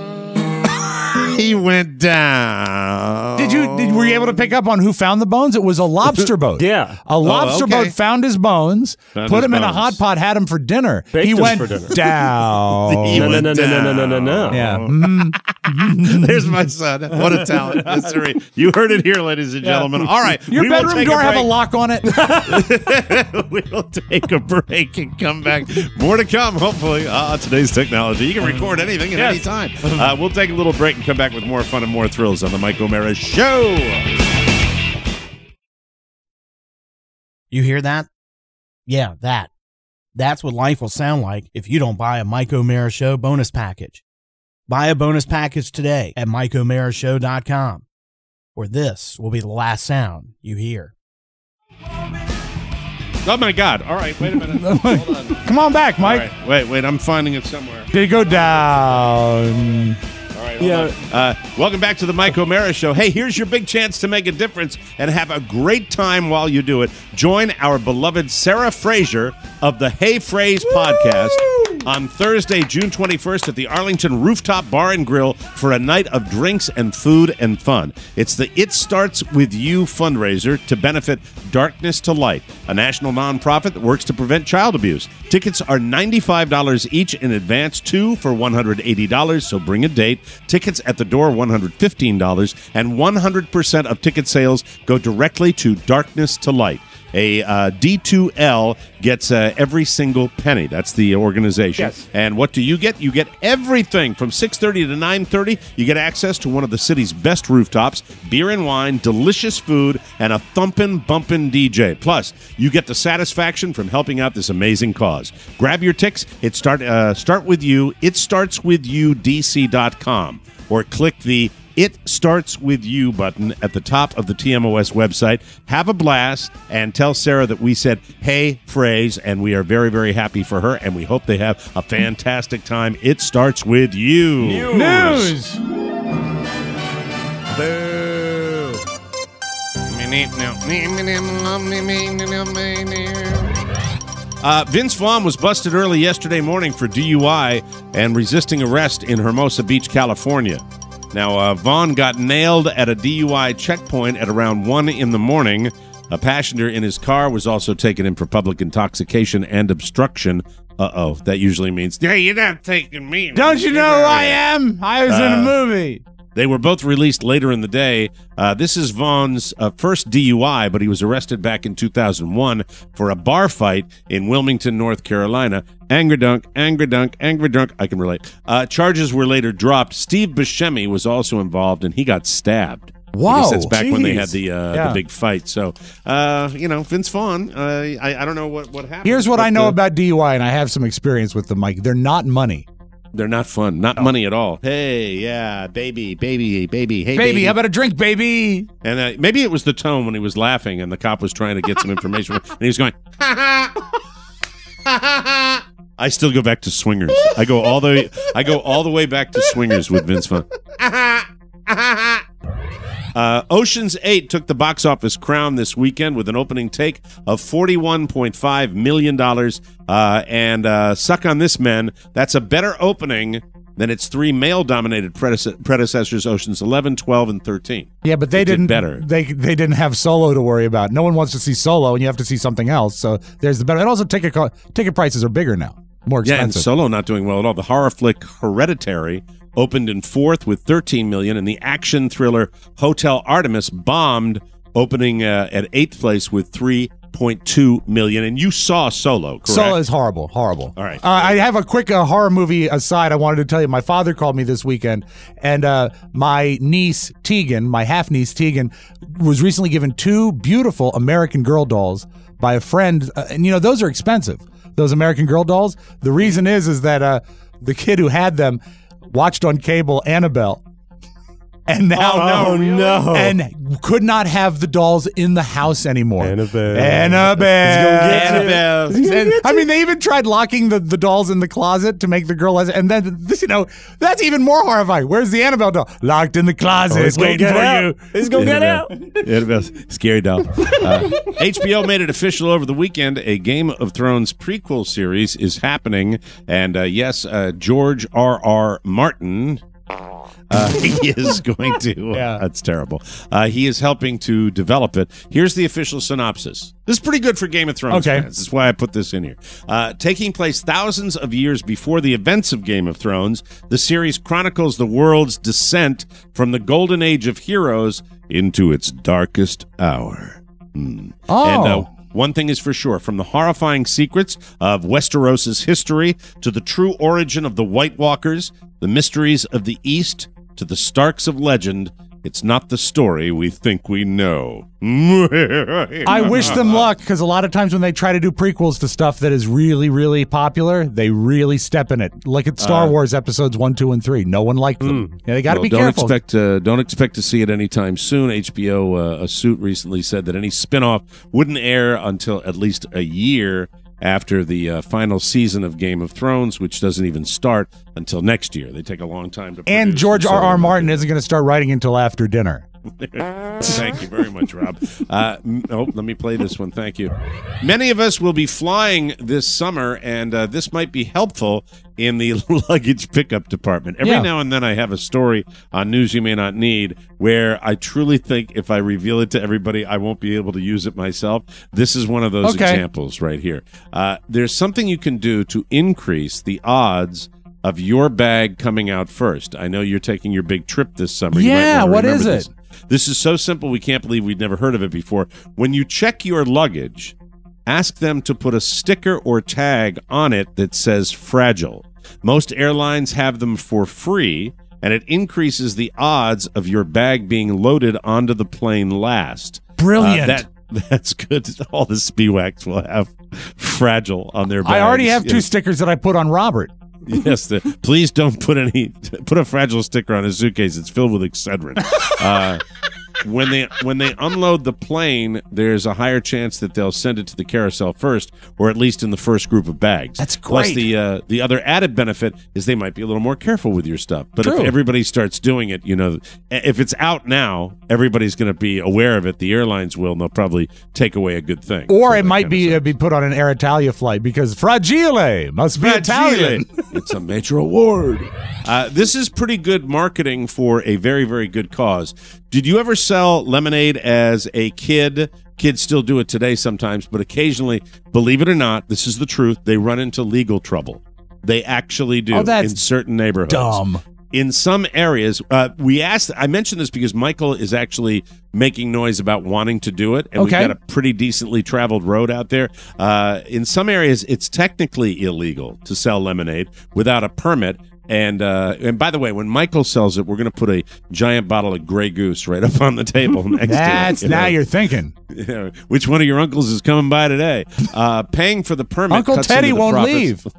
He went down. Did you? Did, were you able to pick up on who found the bones? It was a lobster boat. Yeah. A lobster okay. boat found his bones, Found put his him in a bones. hot pot, had him for dinner. Baked he him went for dinner. down. He No, no, went no, no, no, no, no, no, no. Yeah. Mm. There's my son. What a talent. That's great. You heard it here, ladies and gentlemen. All right. Your we will bedroom take door a have a break. lock on it? We'll take a break and come back. More to come, hopefully. Ah, today's technology. You can record anything at Yes. any time. Uh, we'll take a little break and come back with more fun and more thrills on the Mike O'Mara Show. You hear that? Yeah, that. That's what life will sound like if you don't buy a Mike O'Mara Show bonus package. Buy a bonus package today at Mike O'Mara Show dot com, or this will be the last sound you hear. Oh, my God. All right. Wait a minute. Hold on. Come on back, Mike. All right. Wait, wait. I'm finding it somewhere. Did it go down? All right. Yeah. Uh, welcome back to the Mike O'Mara Show. Hey, here's your big chance to make a difference and have a great time while you do it. Join our beloved Sarah Fraser of the Hey Phrase podcast on Thursday, June twenty-first at the Arlington Rooftop Bar and Grill for a night of drinks and food and fun. It's the It Starts With You fundraiser to benefit Darkness to Light, a national nonprofit that works to prevent child abuse. Tickets are ninety-five dollars each in advance, two for one hundred eighty dollars, so bring a date. Tickets at the door, one hundred fifteen dollars, and one hundred percent of ticket sales go directly to Darkness to Light. A uh, D two L gets uh, every single penny. That's the organization. Yes. And what do you get? You get everything from six thirty to nine thirty. You get access to one of the city's best rooftops, beer and wine, delicious food, and a thumpin' bumpin' D J. Plus, you get the satisfaction from helping out this amazing cause. Grab your ticks. It start uh, start with you. It starts with you D C dot com, or click the It Starts With You button at the top of the T M O S website. Have a blast and tell Sarah that we said, hey, phrase, and we are very, very happy for her, and we hope they have a fantastic time. It Starts With You. News. Boo. Uh, Vince Vaughn was busted early yesterday morning for D U I and resisting arrest in Hermosa Beach, California. Now, uh, Vaughn got nailed at a D U I checkpoint at around one in the morning. A passenger in his car was also taken in for public intoxication and obstruction. Uh-oh, that usually means, hey, you're not taking me. Don't you know who I am? I was in a Uh, movie. They were both released later in the day. Uh, this is Vaughn's uh, first D U I, but he was arrested back in two thousand one for a bar fight in Wilmington, North Carolina. Angry dunk, angry dunk, angry drunk. I can relate. Uh, charges were later dropped. Steve Buscemi was also involved, and he got stabbed. Whoa, I guess that's back when they geez. had the uh, Yeah. the big fight. So, uh, you know, Vince Vaughn, uh, I, I don't know what, what happened. Here's what but, I know uh, about D U I, and I have some experience with them, Mike. They're not money. They're not fun. Not money at all. Hey, yeah, baby, baby, baby. Hey, baby, baby. how about a drink, baby? And uh, maybe it was the tone when he was laughing and the cop was trying to get some information. And he was going, I still go back to Swingers. I go all the way, I go all the way back to Swingers with Vince Vaughn. Uh, Ocean's eight took the box office crown this weekend with an opening take of forty-one point five million dollars. Uh, and uh, suck on this, men. That's a better opening than its three male-dominated predece- predecessors, Ocean's eleven, twelve, and thirteen. Yeah, but they It did didn't. better. They they didn't have Solo to worry about. No one wants to see Solo, and you have to see something else. So there's the better. And also, ticket co- ticket prices are bigger now, more Yeah, and expensive. Solo not doing well at all. The horror flick Hereditary opened in fourth with thirteen million dollars, and the action thriller Hotel Artemis bombed, opening uh, at eighth place with three point two million dollars. And you saw Solo, correct? Solo is horrible, horrible. All right. Uh, I have a quick uh, horror movie aside I wanted to tell you. My father called me this weekend, and uh, my niece, Tegan, my half-niece, Tegan, was recently given two beautiful American Girl dolls by a friend. Uh, and, you know, those are expensive, those American Girl dolls. The reason is, is that uh, the kid who had them watched on cable Annabelle. And now, Oh, no. and could not have the dolls in the house anymore. Annabelle. Annabelle. Annabelle. And, I mean, they even tried locking the, the dolls in the closet to make the girl less. And then, this, you know, that's even more horrifying. Where's the Annabelle doll? Locked in the closet. Oh, he's gonna waiting get for out. you. He's going to get out. Annabelle's scary doll. Uh, H B O made it official over the weekend. A Game of Thrones prequel series is happening. And uh, yes, uh, George R R. Martin. Uh, he is going to. Yeah. That's terrible. Uh, he is helping to develop it. Here's the official synopsis. This is pretty good for Game of Thrones Okay. fans. That's why I put this in here. Uh, taking place thousands of years before the events of Game of Thrones, the series chronicles the world's descent from the golden age of heroes into its darkest hour. Hmm. Oh. And uh, one thing is for sure, from the horrifying secrets of Westeros' history to the true origin of the White Walkers, the mysteries of the East to the Starks of legend, it's not the story we think we know. I wish them luck, because a lot of times when they try to do prequels to stuff that is really, really popular, they really step in it. Look at Star Uh, Wars episodes one, two, and three. No one liked them. Yeah, they got to Well, be don't careful. Expect, uh, don't expect to see it anytime soon. H B O, uh, a suit recently said that any spinoff wouldn't air until at least a year after the uh, final season of Game of Thrones, which doesn't even start until next year. They take a long time to and produce, George so- R. R. Martin isn't going to start writing until after dinner. Thank you very much, Rob. Uh, m- oh, let me play this one. Thank you. Many of us will be flying this summer, and uh, this might be helpful in the luggage pickup department. Every Yeah. now and then I have a story on News You May Not Need where I truly think if I reveal it to everybody, I won't be able to use it myself. This is one of those Okay. examples right here. Uh, there's something you can do to increase the odds of your bag coming out first. I know you're taking your big trip this summer. You might Yeah, wanna what is remember it? this. This is so simple, we can't believe we'd never heard of it before. When you check your luggage, ask them to put a sticker or tag on it that says fragile. Most airlines have them for free, and it increases the odds of your bag being loaded onto the plane last. Brilliant. Uh, that That's good. All the Spiwax will have fragile on their bags. I already have two Yeah. stickers that I put on Robert. Yes, the, please don't put any put a fragile sticker on his suitcase. It's filled with Excedrin. Uh, when they when they unload the plane, there's a higher chance that they'll send it to the carousel first, or at least in the first group of bags. That's Plus, great. the uh, the other added benefit is they might be a little more careful with your stuff. But True. if everybody starts doing it, you know, if it's out now, everybody's going to be aware of it. The airlines will, and they'll probably take away a good thing. Or So it that might kind of be stuff. uh, be put on an Air Italia flight because Fragile must be Italian. It's a major award. Uh, this is pretty good marketing for a very, very good cause. Did you ever sell lemonade as a kid? Kids still do it today sometimes, but occasionally, believe it or not, this is the truth, they run into legal trouble. They actually do Oh, that's in certain neighborhoods. dumb. In some areas, uh, we asked, I mentioned this because Michael is actually making noise about wanting to do it, and Okay. we've got a pretty decently traveled road out there. Uh, in some areas, it's technically illegal to sell lemonade without a permit. And uh, and by the way, when Michael sells it, we're going to put a giant bottle of Grey Goose right up on the table next That's to it. you now know. you're thinking. You know, which one of your uncles is coming by today? Uh, paying for the permit. Uncle cuts Teddy into the won't profits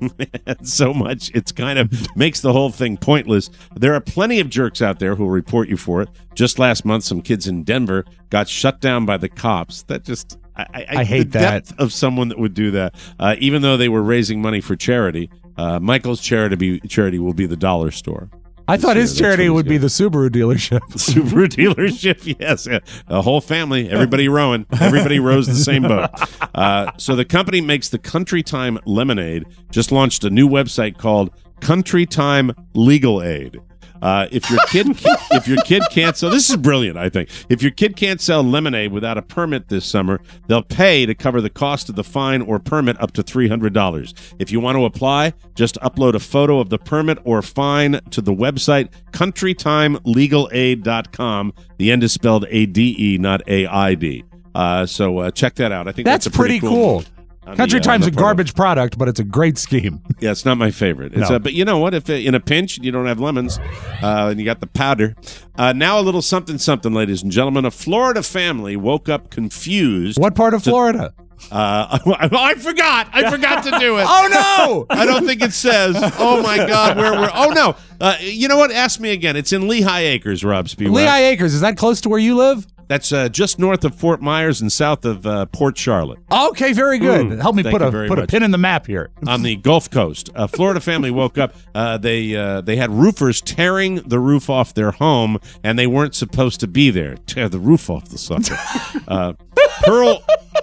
so much. It's kind of makes the whole thing pointless. There are plenty of jerks out there who will report you for it. Just last month, some kids in Denver got shut down by the cops. That just I, I, I hate the that. depth of someone that would do that, uh, even though they were raising money for charity. Uh, Michael's charity charity will be the dollar store. I thought year, his that's charity what would he's be the Subaru dealership. Subaru dealership, yes. Yeah. A whole family, everybody rowing. Everybody rows the same boat. Uh, so the company makes the Country Time Lemonade, just launched a new website called Country Time Legal Aid. Uh, if your kid ca- if your kid can't sell, this is brilliant, I think. If your kid can't sell lemonade without a permit this summer, they'll pay to cover the cost of the fine or permit up to three hundred dollars. If you want to apply, just upload a photo of the permit or fine to the website country time legal aid dot com. The end is spelled A D E, not A I D. Uh, so uh, check that out. I think that's, That's a pretty, pretty cool. on Country the, uh, Time's on a the part of- garbage product, but it's a great scheme. Yeah, it's not my favorite. It's No. uh, but you know what? If uh, in a pinch you don't have lemons, uh, and you got the powder. Uh, now a little something, something, ladies and gentlemen. A Florida family woke up confused. What part of to- Florida? Uh, I forgot. I forgot to do it. Oh, no. I don't think it says. Oh, my God. Where we're. Oh, no. Uh, you know what? Ask me again. It's in Lehigh Acres, Rob Spiewak. Lehigh Acres. Is that close to where you live? That's uh, just north of Fort Myers and south of uh, Port Charlotte. Okay, very good. Mm, Help me thank put you a very put a much. pin in the map here. On the Gulf Coast, a Florida family woke up. Uh, they uh, they had roofers tearing the roof off their home, and they weren't supposed to be there. Tear the roof off the sucker. uh, Pearl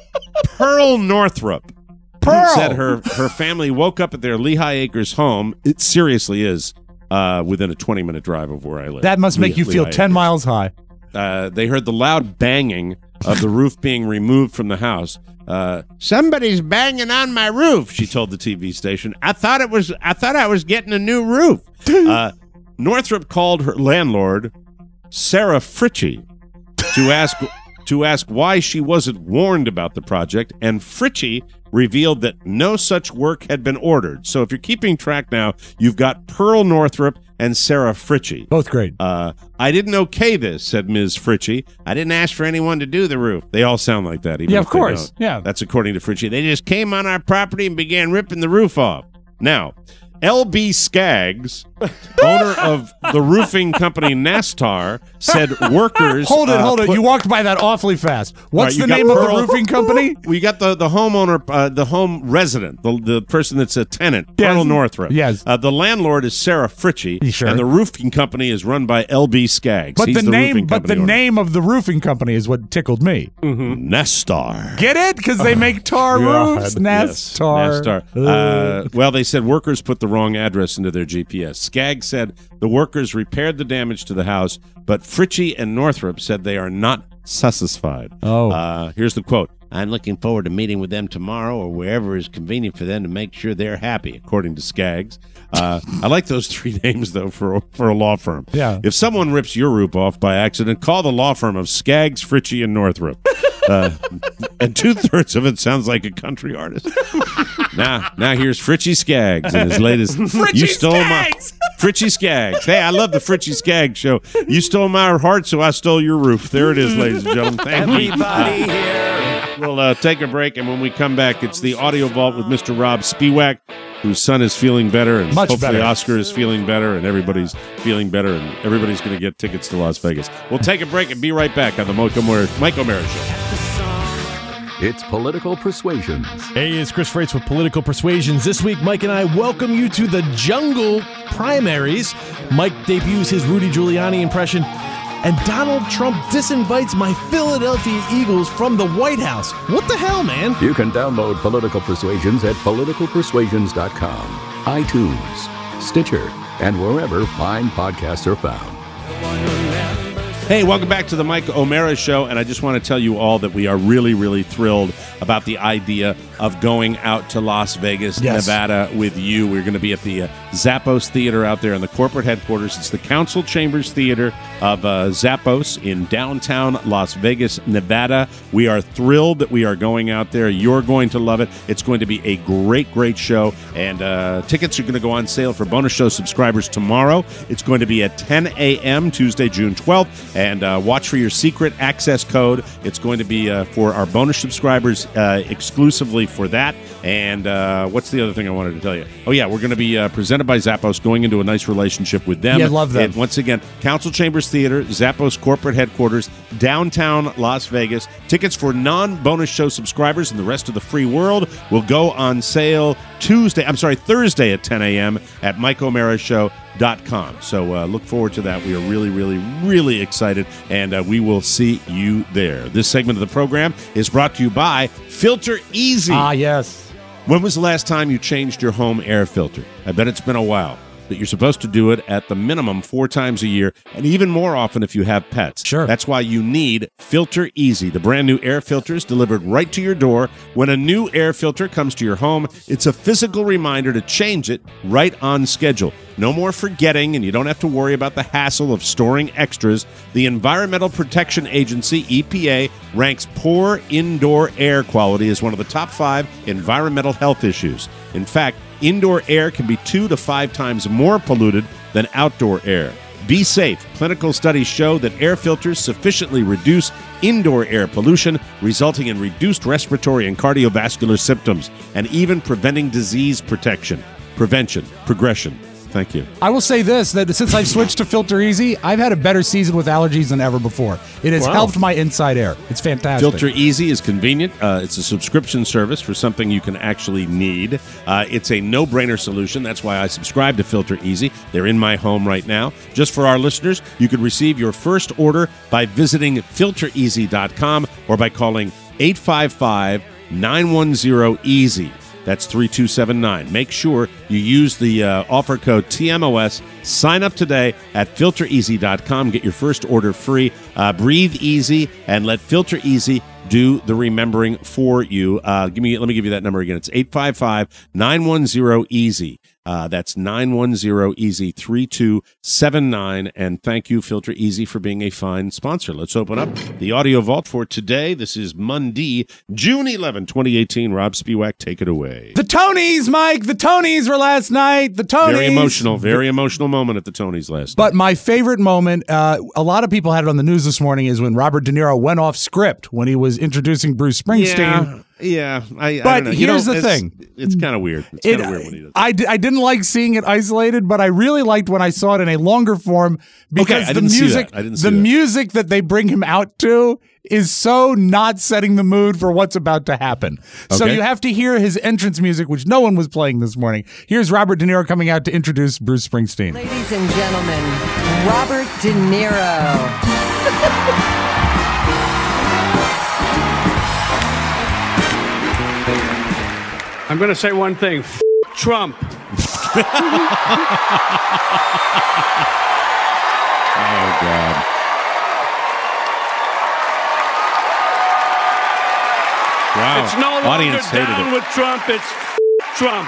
Pearl Northrup Pearl. said her her family woke up at their Lehigh Acres home. It seriously is uh, within a twenty minute drive of where I live. That must make Le- you feel Lehigh ten Acres. miles high. Uh, they heard the loud banging of the roof being removed from the house. Uh, Somebody's banging on my roof, she told the T V station. I thought it was. I thought I was getting a new roof. Uh, Northrup called her landlord, Sarah Fritchie, to ask to ask why she wasn't warned about the project, and Fritchie revealed that no such work had been ordered. So if you're keeping track now, you've got Pearl Northrup and Sarah Fritchie. Both great. Uh, I didn't okay this, said Miz Fritchie. I didn't ask for anyone to do the roof. They all sound like that. Even Yeah, if of they course. don't. Yeah. That's according to Fritchie. They just came on our property and began ripping the roof off. Now, L B Skaggs, owner of the roofing company Nastar, said workers... Hold it, uh, hold it. put- You walked by that awfully fast. What's Right, you the got name of Pearl- the roofing company? We got the, the homeowner, uh, the home resident, the, the person that's a tenant, Yes. Pearl Northrup. Yes. Uh, the landlord is Sarah Fritchie, Sure. and the roofing company is run by L B Skaggs. But He's the, the name, roofing but the company owner. name of the roofing company is what tickled me. Mm-hmm. Nestar. Get it? Because they make tar God. roofs. Yes, Nastar. Nastar. Uh, well, they said workers put the wrong address into their G P S. Skaggs said the workers repaired the damage to the house, but Fritchie and Northrup said they are not satisfied. Oh. Uh, here's the quote. I'm looking forward to meeting with them tomorrow or wherever is convenient for them to make sure they're happy, according to Skaggs. Uh, I like those three names, though, for, for a law firm. Yeah. If someone rips your roof off by accident, call the law firm of Skaggs, Fritchie, and Northrup. Uh, and two-thirds of it sounds like a country artist. now, now here's Fritchie Skaggs and his latest. Fritchie you stole Skaggs! my Fritchie Skaggs. Hey, I love the Fritchie Skaggs show. You stole my heart, so I stole your roof. There it is, ladies and gentlemen. Thank you. Everybody here. We'll uh, take a break, and when we come back, it's the Audio Vault with Mister Rob Spiewak, whose son is feeling better, and Much hopefully better. Oscar is feeling better, and everybody's feeling better, and everybody's going to get tickets to Las Vegas. We'll take a break and be right back on the Mike O'Mara, Mike O'Mara Show. It's Political Persuasions. Hey, it's Chris Freites with Political Persuasions. This week, Mike and I welcome you to the Jungle Primaries. Mike debuts his Rudy Giuliani impression, and Donald Trump disinvites my Philadelphia Eagles from the White House. What the hell, man? You can download Political Persuasions at political persuasions dot com, iTunes, Stitcher, and wherever fine podcasts are found. Hey, welcome back to the Mike O'Mara Show, and I just want to tell you all that we are really, really thrilled about the idea of going out to Las Vegas, Yes. Nevada with you. We're going to be at the uh, Zappos Theater out there in the corporate headquarters. It's the Council Chambers Theater of uh, Zappos in downtown Las Vegas, Nevada. We are thrilled that we are going out there. You're going to love it. It's going to be a great, great show, and uh, tickets are going to go on sale for bonus show subscribers tomorrow. It's going to be at ten a.m. Tuesday, June twelfth, and uh, watch for your secret access code. It's going to be uh, for our bonus subscribers uh, exclusively for that. And uh, what's the other thing I wanted to tell you? Oh, yeah, we're going to be uh, presented by Zappos, going into a nice relationship with them. Yeah, love them. And once again, Council Chambers Theater, Zappos corporate headquarters, downtown Las Vegas. Tickets for non-bonus show subscribers and the rest of the free world will go on sale Tuesday, I'm sorry, Thursday at ten a.m. at mike o'mara show dot com. So uh, look forward to that. We are really, really, really excited, and uh, we will see you there. This segment of the program is brought to you by Filter Easy. Ah, yes. When was the last time you changed your home air filter? I bet it's been a while. But you're supposed to do it at the minimum four times a year, and even more often if you have pets. Sure. That's why you need Filter Easy, the brand new air filters delivered right to your door. When a new air filter comes to your home, it's a physical reminder to change it right on schedule. No more forgetting, and you don't have to worry about the hassle of storing extras. The Environmental Protection Agency, E P A, ranks poor indoor air quality as one of the top five environmental health issues. In fact, indoor air can be two to five times more polluted than outdoor air. Be safe. Clinical studies show that air filters sufficiently reduce indoor air pollution, resulting in reduced respiratory and cardiovascular symptoms, and even preventing disease protection, prevention, progression. Thank you. I will say this, that since I've switched to Filter Easy, I've had a better season with allergies than ever before. It has Wow. helped my inside air. It's fantastic. Filter Easy is convenient. Uh, it's a subscription service for something you can actually need. Uh, it's a no-brainer solution. That's why I subscribe to Filter Easy. They're in my home right now. Just for our listeners, you can receive your first order by visiting filter easy dot com or by calling eight five five, nine one zero, easy. That's three two seven nine. Make sure you use the uh, offer code T M O S. Sign up today at filter easy dot com. Get your first order free. Uh, breathe easy and let Filter Easy do the remembering for you. Uh, give me, let me give you that number again. It's eight five five, nine one zero, easy. Uh, that's nine one zero, easy, three two seven nine. And thank you, Filter Easy, for being a fine sponsor. Let's open up the audio vault for today. This is Monday, June eleventh, twenty eighteen. Rob Spiewak, take it away. The Tonys, Mike. The Tonys were last night. The Tonys. Very emotional, very emotional moment at the Tonys last night. But my favorite moment, uh, a lot of people had it on the news this morning, is when Robert De Niro went off script when he was introducing Bruce Springsteen. Yeah, I, But I don't know. You here's know, the it's, thing. It's kind of weird. It's It- kind of weird when he does. I, d- I didn't like seeing it isolated, but I really liked when I saw it in a longer form because Okay, I the didn't see music, that. I didn't see the that. music that they bring him out to is so not setting the mood for what's about to happen. So Okay. you have to hear his entrance music, which no one was playing this morning. Here's Robert De Niro coming out to introduce Bruce Springsteen. Ladies and gentlemen, Robert De Niro. I'm going to say one thing. F- Trump. Oh, God. Wow. It's no longer Audience hated down it. with Trump. It's f- Trump.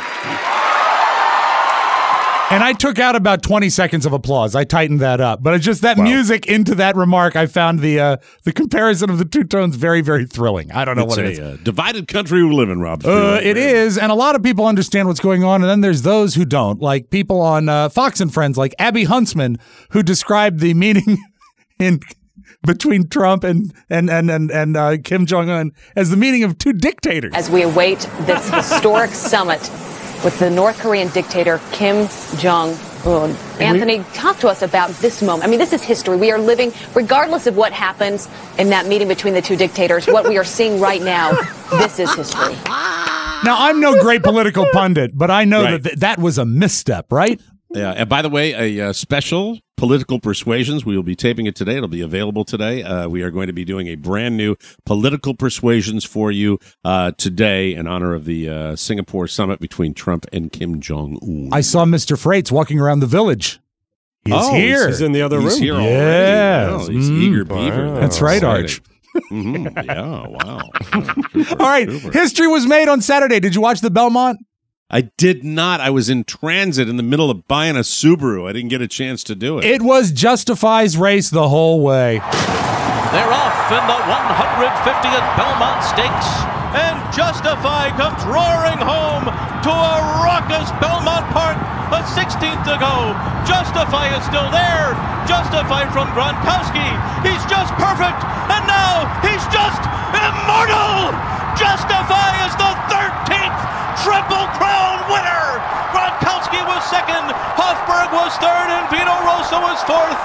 And I took out about twenty seconds of applause. I tightened that up. But it's just that Wow. music into that remark, I found the uh, the comparison of the two tones very, very thrilling. I don't know It's what a it is. uh, divided country we live in, Rob. Uh, it is, and a lot of people understand what's going on, and then there's those who don't, like people on uh, Fox and Friends, like Abby Huntsman, who described the meeting in between Trump and and and and, and uh, Kim Jong Un as the meeting of two dictators. As we await this historic summit with the North Korean dictator Kim Jong-un. Anthony, talk to us about this moment. I mean, this is history. We are living, regardless of what happens in that meeting between the two dictators, what we are seeing right now, this is history. Now, I'm no great political pundit, but I know Right. that th- that was a misstep, right? Yeah, and by the way, a uh, special Political Persuasions. We will be taping it today. It'll be available today. Uh, we are going to be doing a brand new Political Persuasions for you uh, today in honor of the uh, Singapore summit between Trump and Kim Jong-un. I saw Mister Freights walking around the village. He's Oh, here. He's in the other He's room. here already. Yes. Wow, he's Mm. eager beaver. That's right, Arch. Mhm. Yeah, wow. All right, history was made on Saturday. Did you watch the Belmont? I did not. I was in transit in the middle of buying a Subaru. I didn't get a chance to do it. It was Justify's race the whole way. They're off in the one hundred fiftieth Belmont Stakes, and Justify comes roaring home to a raucous Belmont Park. A sixteenth to go. Justify is still there. Justify from Gronkowski. He's just perfect, and now he's just immortal. Justify is the thirteenth Triple Crown winner. Gronkowski was second, Hofberg was third, and Vino Rosso was fourth.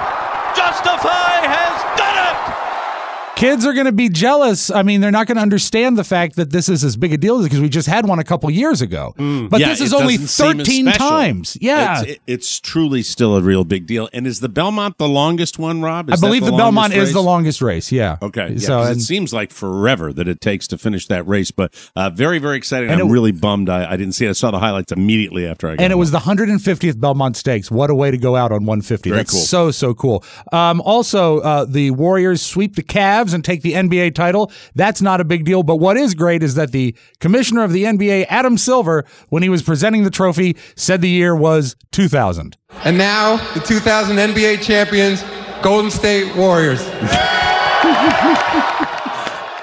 Justify has done it. Kids are going to be jealous. I mean, they're not going to understand the fact that this is as big a deal because we just had one a couple years ago. But Yeah, this is it only doesn't seem as thirteen special. times. Yeah. It's, it- it's truly still a real big deal. And is the Belmont the longest one, Rob? I Is that believe the, longest Belmont is race? the longest race. Yeah. Okay. Yeah, So 'cause and, it seems like forever that it takes to finish that race, but uh, very, very exciting. And I'm it- really bummed I, I didn't see it. I saw the highlights immediately after I got and it home. was the one hundred fiftieth Belmont Stakes. What a way to go out on one fifty. Very That's cool. so, so cool. Um, also, uh, the Warriors sweep the Cavs and take the N B A title. That's not a big deal. But what is great is that the commissioner of the N B A, Adam Silver, when he was presenting the trophy, said the year was two thousand. And now, the two thousand N B A champions, Golden State Warriors.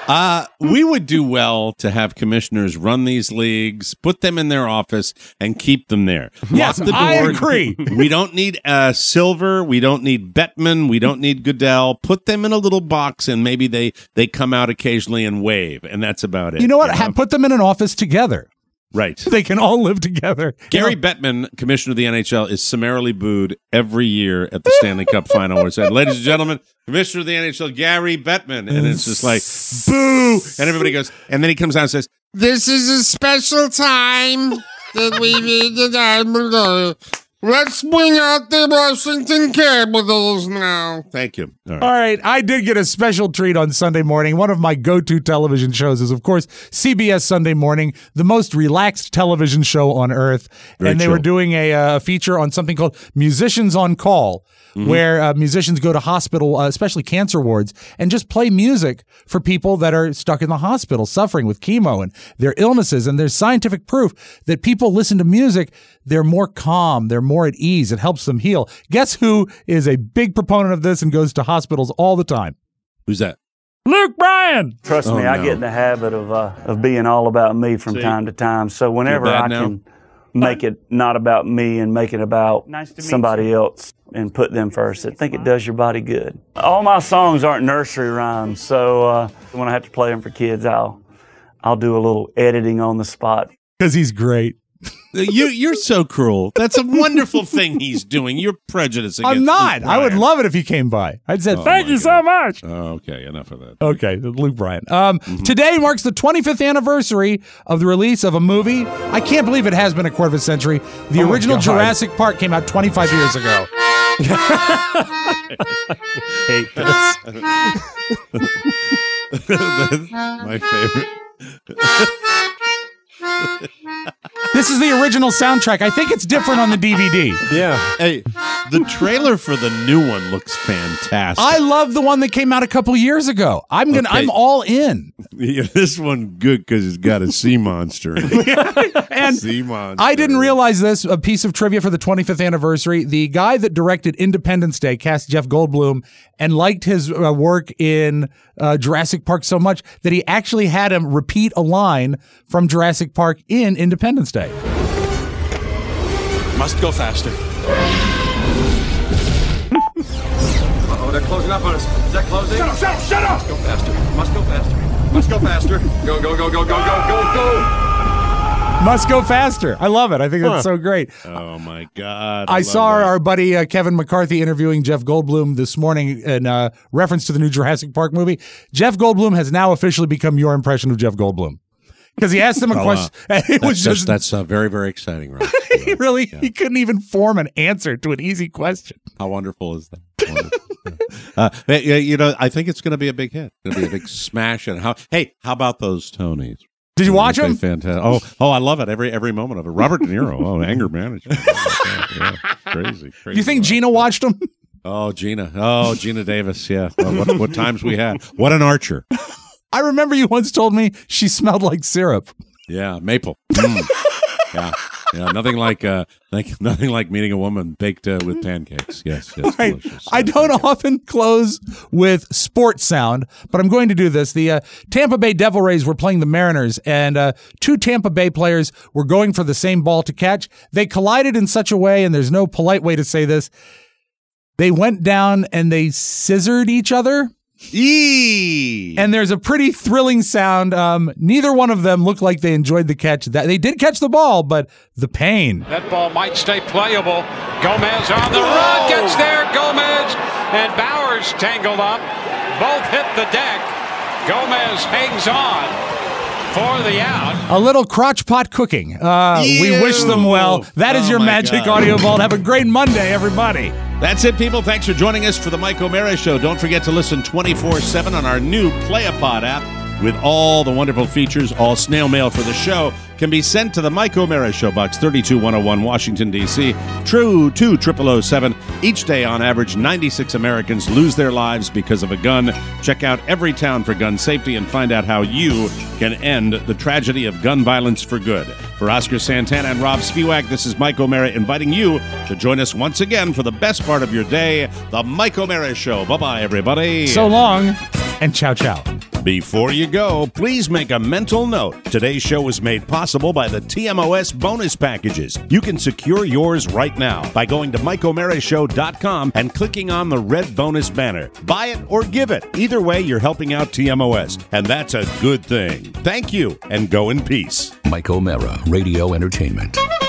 Uh, we would do well to have commissioners run these leagues, put them in their office, and keep them there. Yes, Lock the door. I agree. We don't need uh, Silver. We don't need Bettman. We don't need Goodell. Put them in a little box, and maybe they, they come out occasionally and wave, and that's about it. You know what? You Ha- put them in an office together. Right. They can all live together. Gary Bettman, commissioner of the N H L, is summarily booed every year at the Stanley Cup final where it said, ladies and gentlemen, commissioner of the N H L, Gary Bettman. And it's just like, boo! And everybody goes, and then he comes out and says, This is a special time that we need to Let's bring out the Washington Capitals now. Thank you. All right. All right. I did get a special treat on Sunday morning. One of my go-to television shows is, of course, C B S Sunday Morning, the most relaxed television show on earth. Very and they chill. were doing a uh, feature on something called Musicians on Call, Mhm. where uh, musicians go to hospital, uh, especially cancer wards, and just play music for people that are stuck in the hospital suffering with chemo and their illnesses. And there's scientific proof that people listen to music, they're more calm, they're more at ease. It helps them heal. Guess who is a big proponent of this and goes to hospitals all the time? Who's that? Luke Bryan. Trust Oh, me, I no. get in the habit of uh, of being all about me from See? time to time. So whenever You're bad I now? can make it not about me and make it about Nice to meet somebody you. else and put them first, I think it does your body good. All my songs aren't nursery rhymes, so uh, when I have to play them for kids, I'll I'll do a little editing on the spot. Because he's great. You, you're so cruel. That's a wonderful thing he's doing. You're prejudicing. I'm against not. Luke I would Bryan. love it if he came by. I'd said, Oh, thank my you so much. Oh, okay, enough of that. Okay, Luke Bryan. Um, Mm-hmm. Today marks the twenty-fifth anniversary of the release of a movie. I can't believe it has been a quarter of a century. The Oh my original God. Jurassic Park came out twenty-five years ago. Hate That's my favorite. This is the original soundtrack. I think it's different on the D V D. Yeah. Hey, the trailer for the new one looks fantastic. I love the one that came out a couple years ago. I'm gonna. Okay. I'm all in. Yeah, this one good because it's got a sea monster in it. And sea monster. I didn't realize this. A piece of trivia for the twenty-fifth anniversary. The guy that directed Independence Day cast Jeff Goldblum and liked his uh, work in uh, Jurassic Park so much that he actually had him repeat a line from Jurassic Park in Independence Day. Must go faster. Uh-oh, they're closing up on us. Is that closing? Shut up, shut up, shut up! Must go faster. Must go faster. Must go faster. Go, go, go, go, go, go, go, go. Must go faster. I love it. I think that's Huh. so great. Oh my God! I, love saw that. our buddy uh, Kevin McCarthy interviewing Jeff Goldblum this morning in uh, reference to the new Jurassic Park movie. Jeff Goldblum has now officially become your impression of Jeff Goldblum. Because he asked him a Well, uh, question. and it that's was just, that's uh, very very exciting, right? he really, he couldn't even form an answer to an easy question. How wonderful is that? Wonderful. uh, hey, yeah, you know, I think it's going to be a big hit. It's going to be a big smash. And how? Hey, how about those Tonys? Did you watch Aren't them? they Fantastic. Oh, oh, I love it. Every every moment of it. Robert De Niro. Oh, anger management. Yeah, crazy, crazy. Do you think Gina watched them? Oh, Gina. Oh, Gina Davis. Yeah. Well, what, what times we had. What an archer. I remember you once told me she smelled like syrup. Yeah, maple. Mm. Yeah, yeah. Nothing like uh, like nothing like meeting a woman baked uh, with pancakes. Yes, yes. Right. Delicious. I don't often close with sports sound, but I'm going to do this. The uh, Tampa Bay Devil Rays were playing the Mariners, and uh, two Tampa Bay players were going for the same ball to catch. They collided in such a way, and there's no polite way to say this. They went down and they scissored each other. Eee! And there's a pretty thrilling sound. Um, neither one of them looked like they enjoyed the catch. That they did catch the ball, but the pain. That ball might stay playable. Gomez on the run, gets there. Gomez and Bowers tangled up. Both hit the deck. Gomez hangs on for the out. A little crotch pot cooking. Uh, we wish them well. That is Oh your my Magic God. Audio Vault. Have a great Monday, everybody. That's it, people. Thanks for joining us for the Mike O'Mara Show. Don't forget to listen twenty-four seven on our new Playapod app with all the wonderful features. All snail mail for the show can be sent to the Mike O'Mara Show, Box thirty-two one oh one, Washington, D C, True two zero zero zero seven. Each day, on average, ninety-six Americans lose their lives because of a gun. Check out Every Town for Gun Safety and find out how you can end the tragedy of gun violence for good. For Oscar Santana and Rob Spiewak, this is Mike O'Mara inviting you to join us once again for the best part of your day, the Mike O'Mara Show. Bye-bye, everybody. So long, and ciao, ciao. Before you go, please make a mental note. Today's show was made possible by the T M O S bonus packages. You can secure yours right now by going to Mike O'Mara Show dot com and clicking on the red bonus banner. Buy it or give it. Either way, you're helping out T M O S, and that's a good thing. Thank you, and go in peace. Mike O'Mara, Radio Entertainment.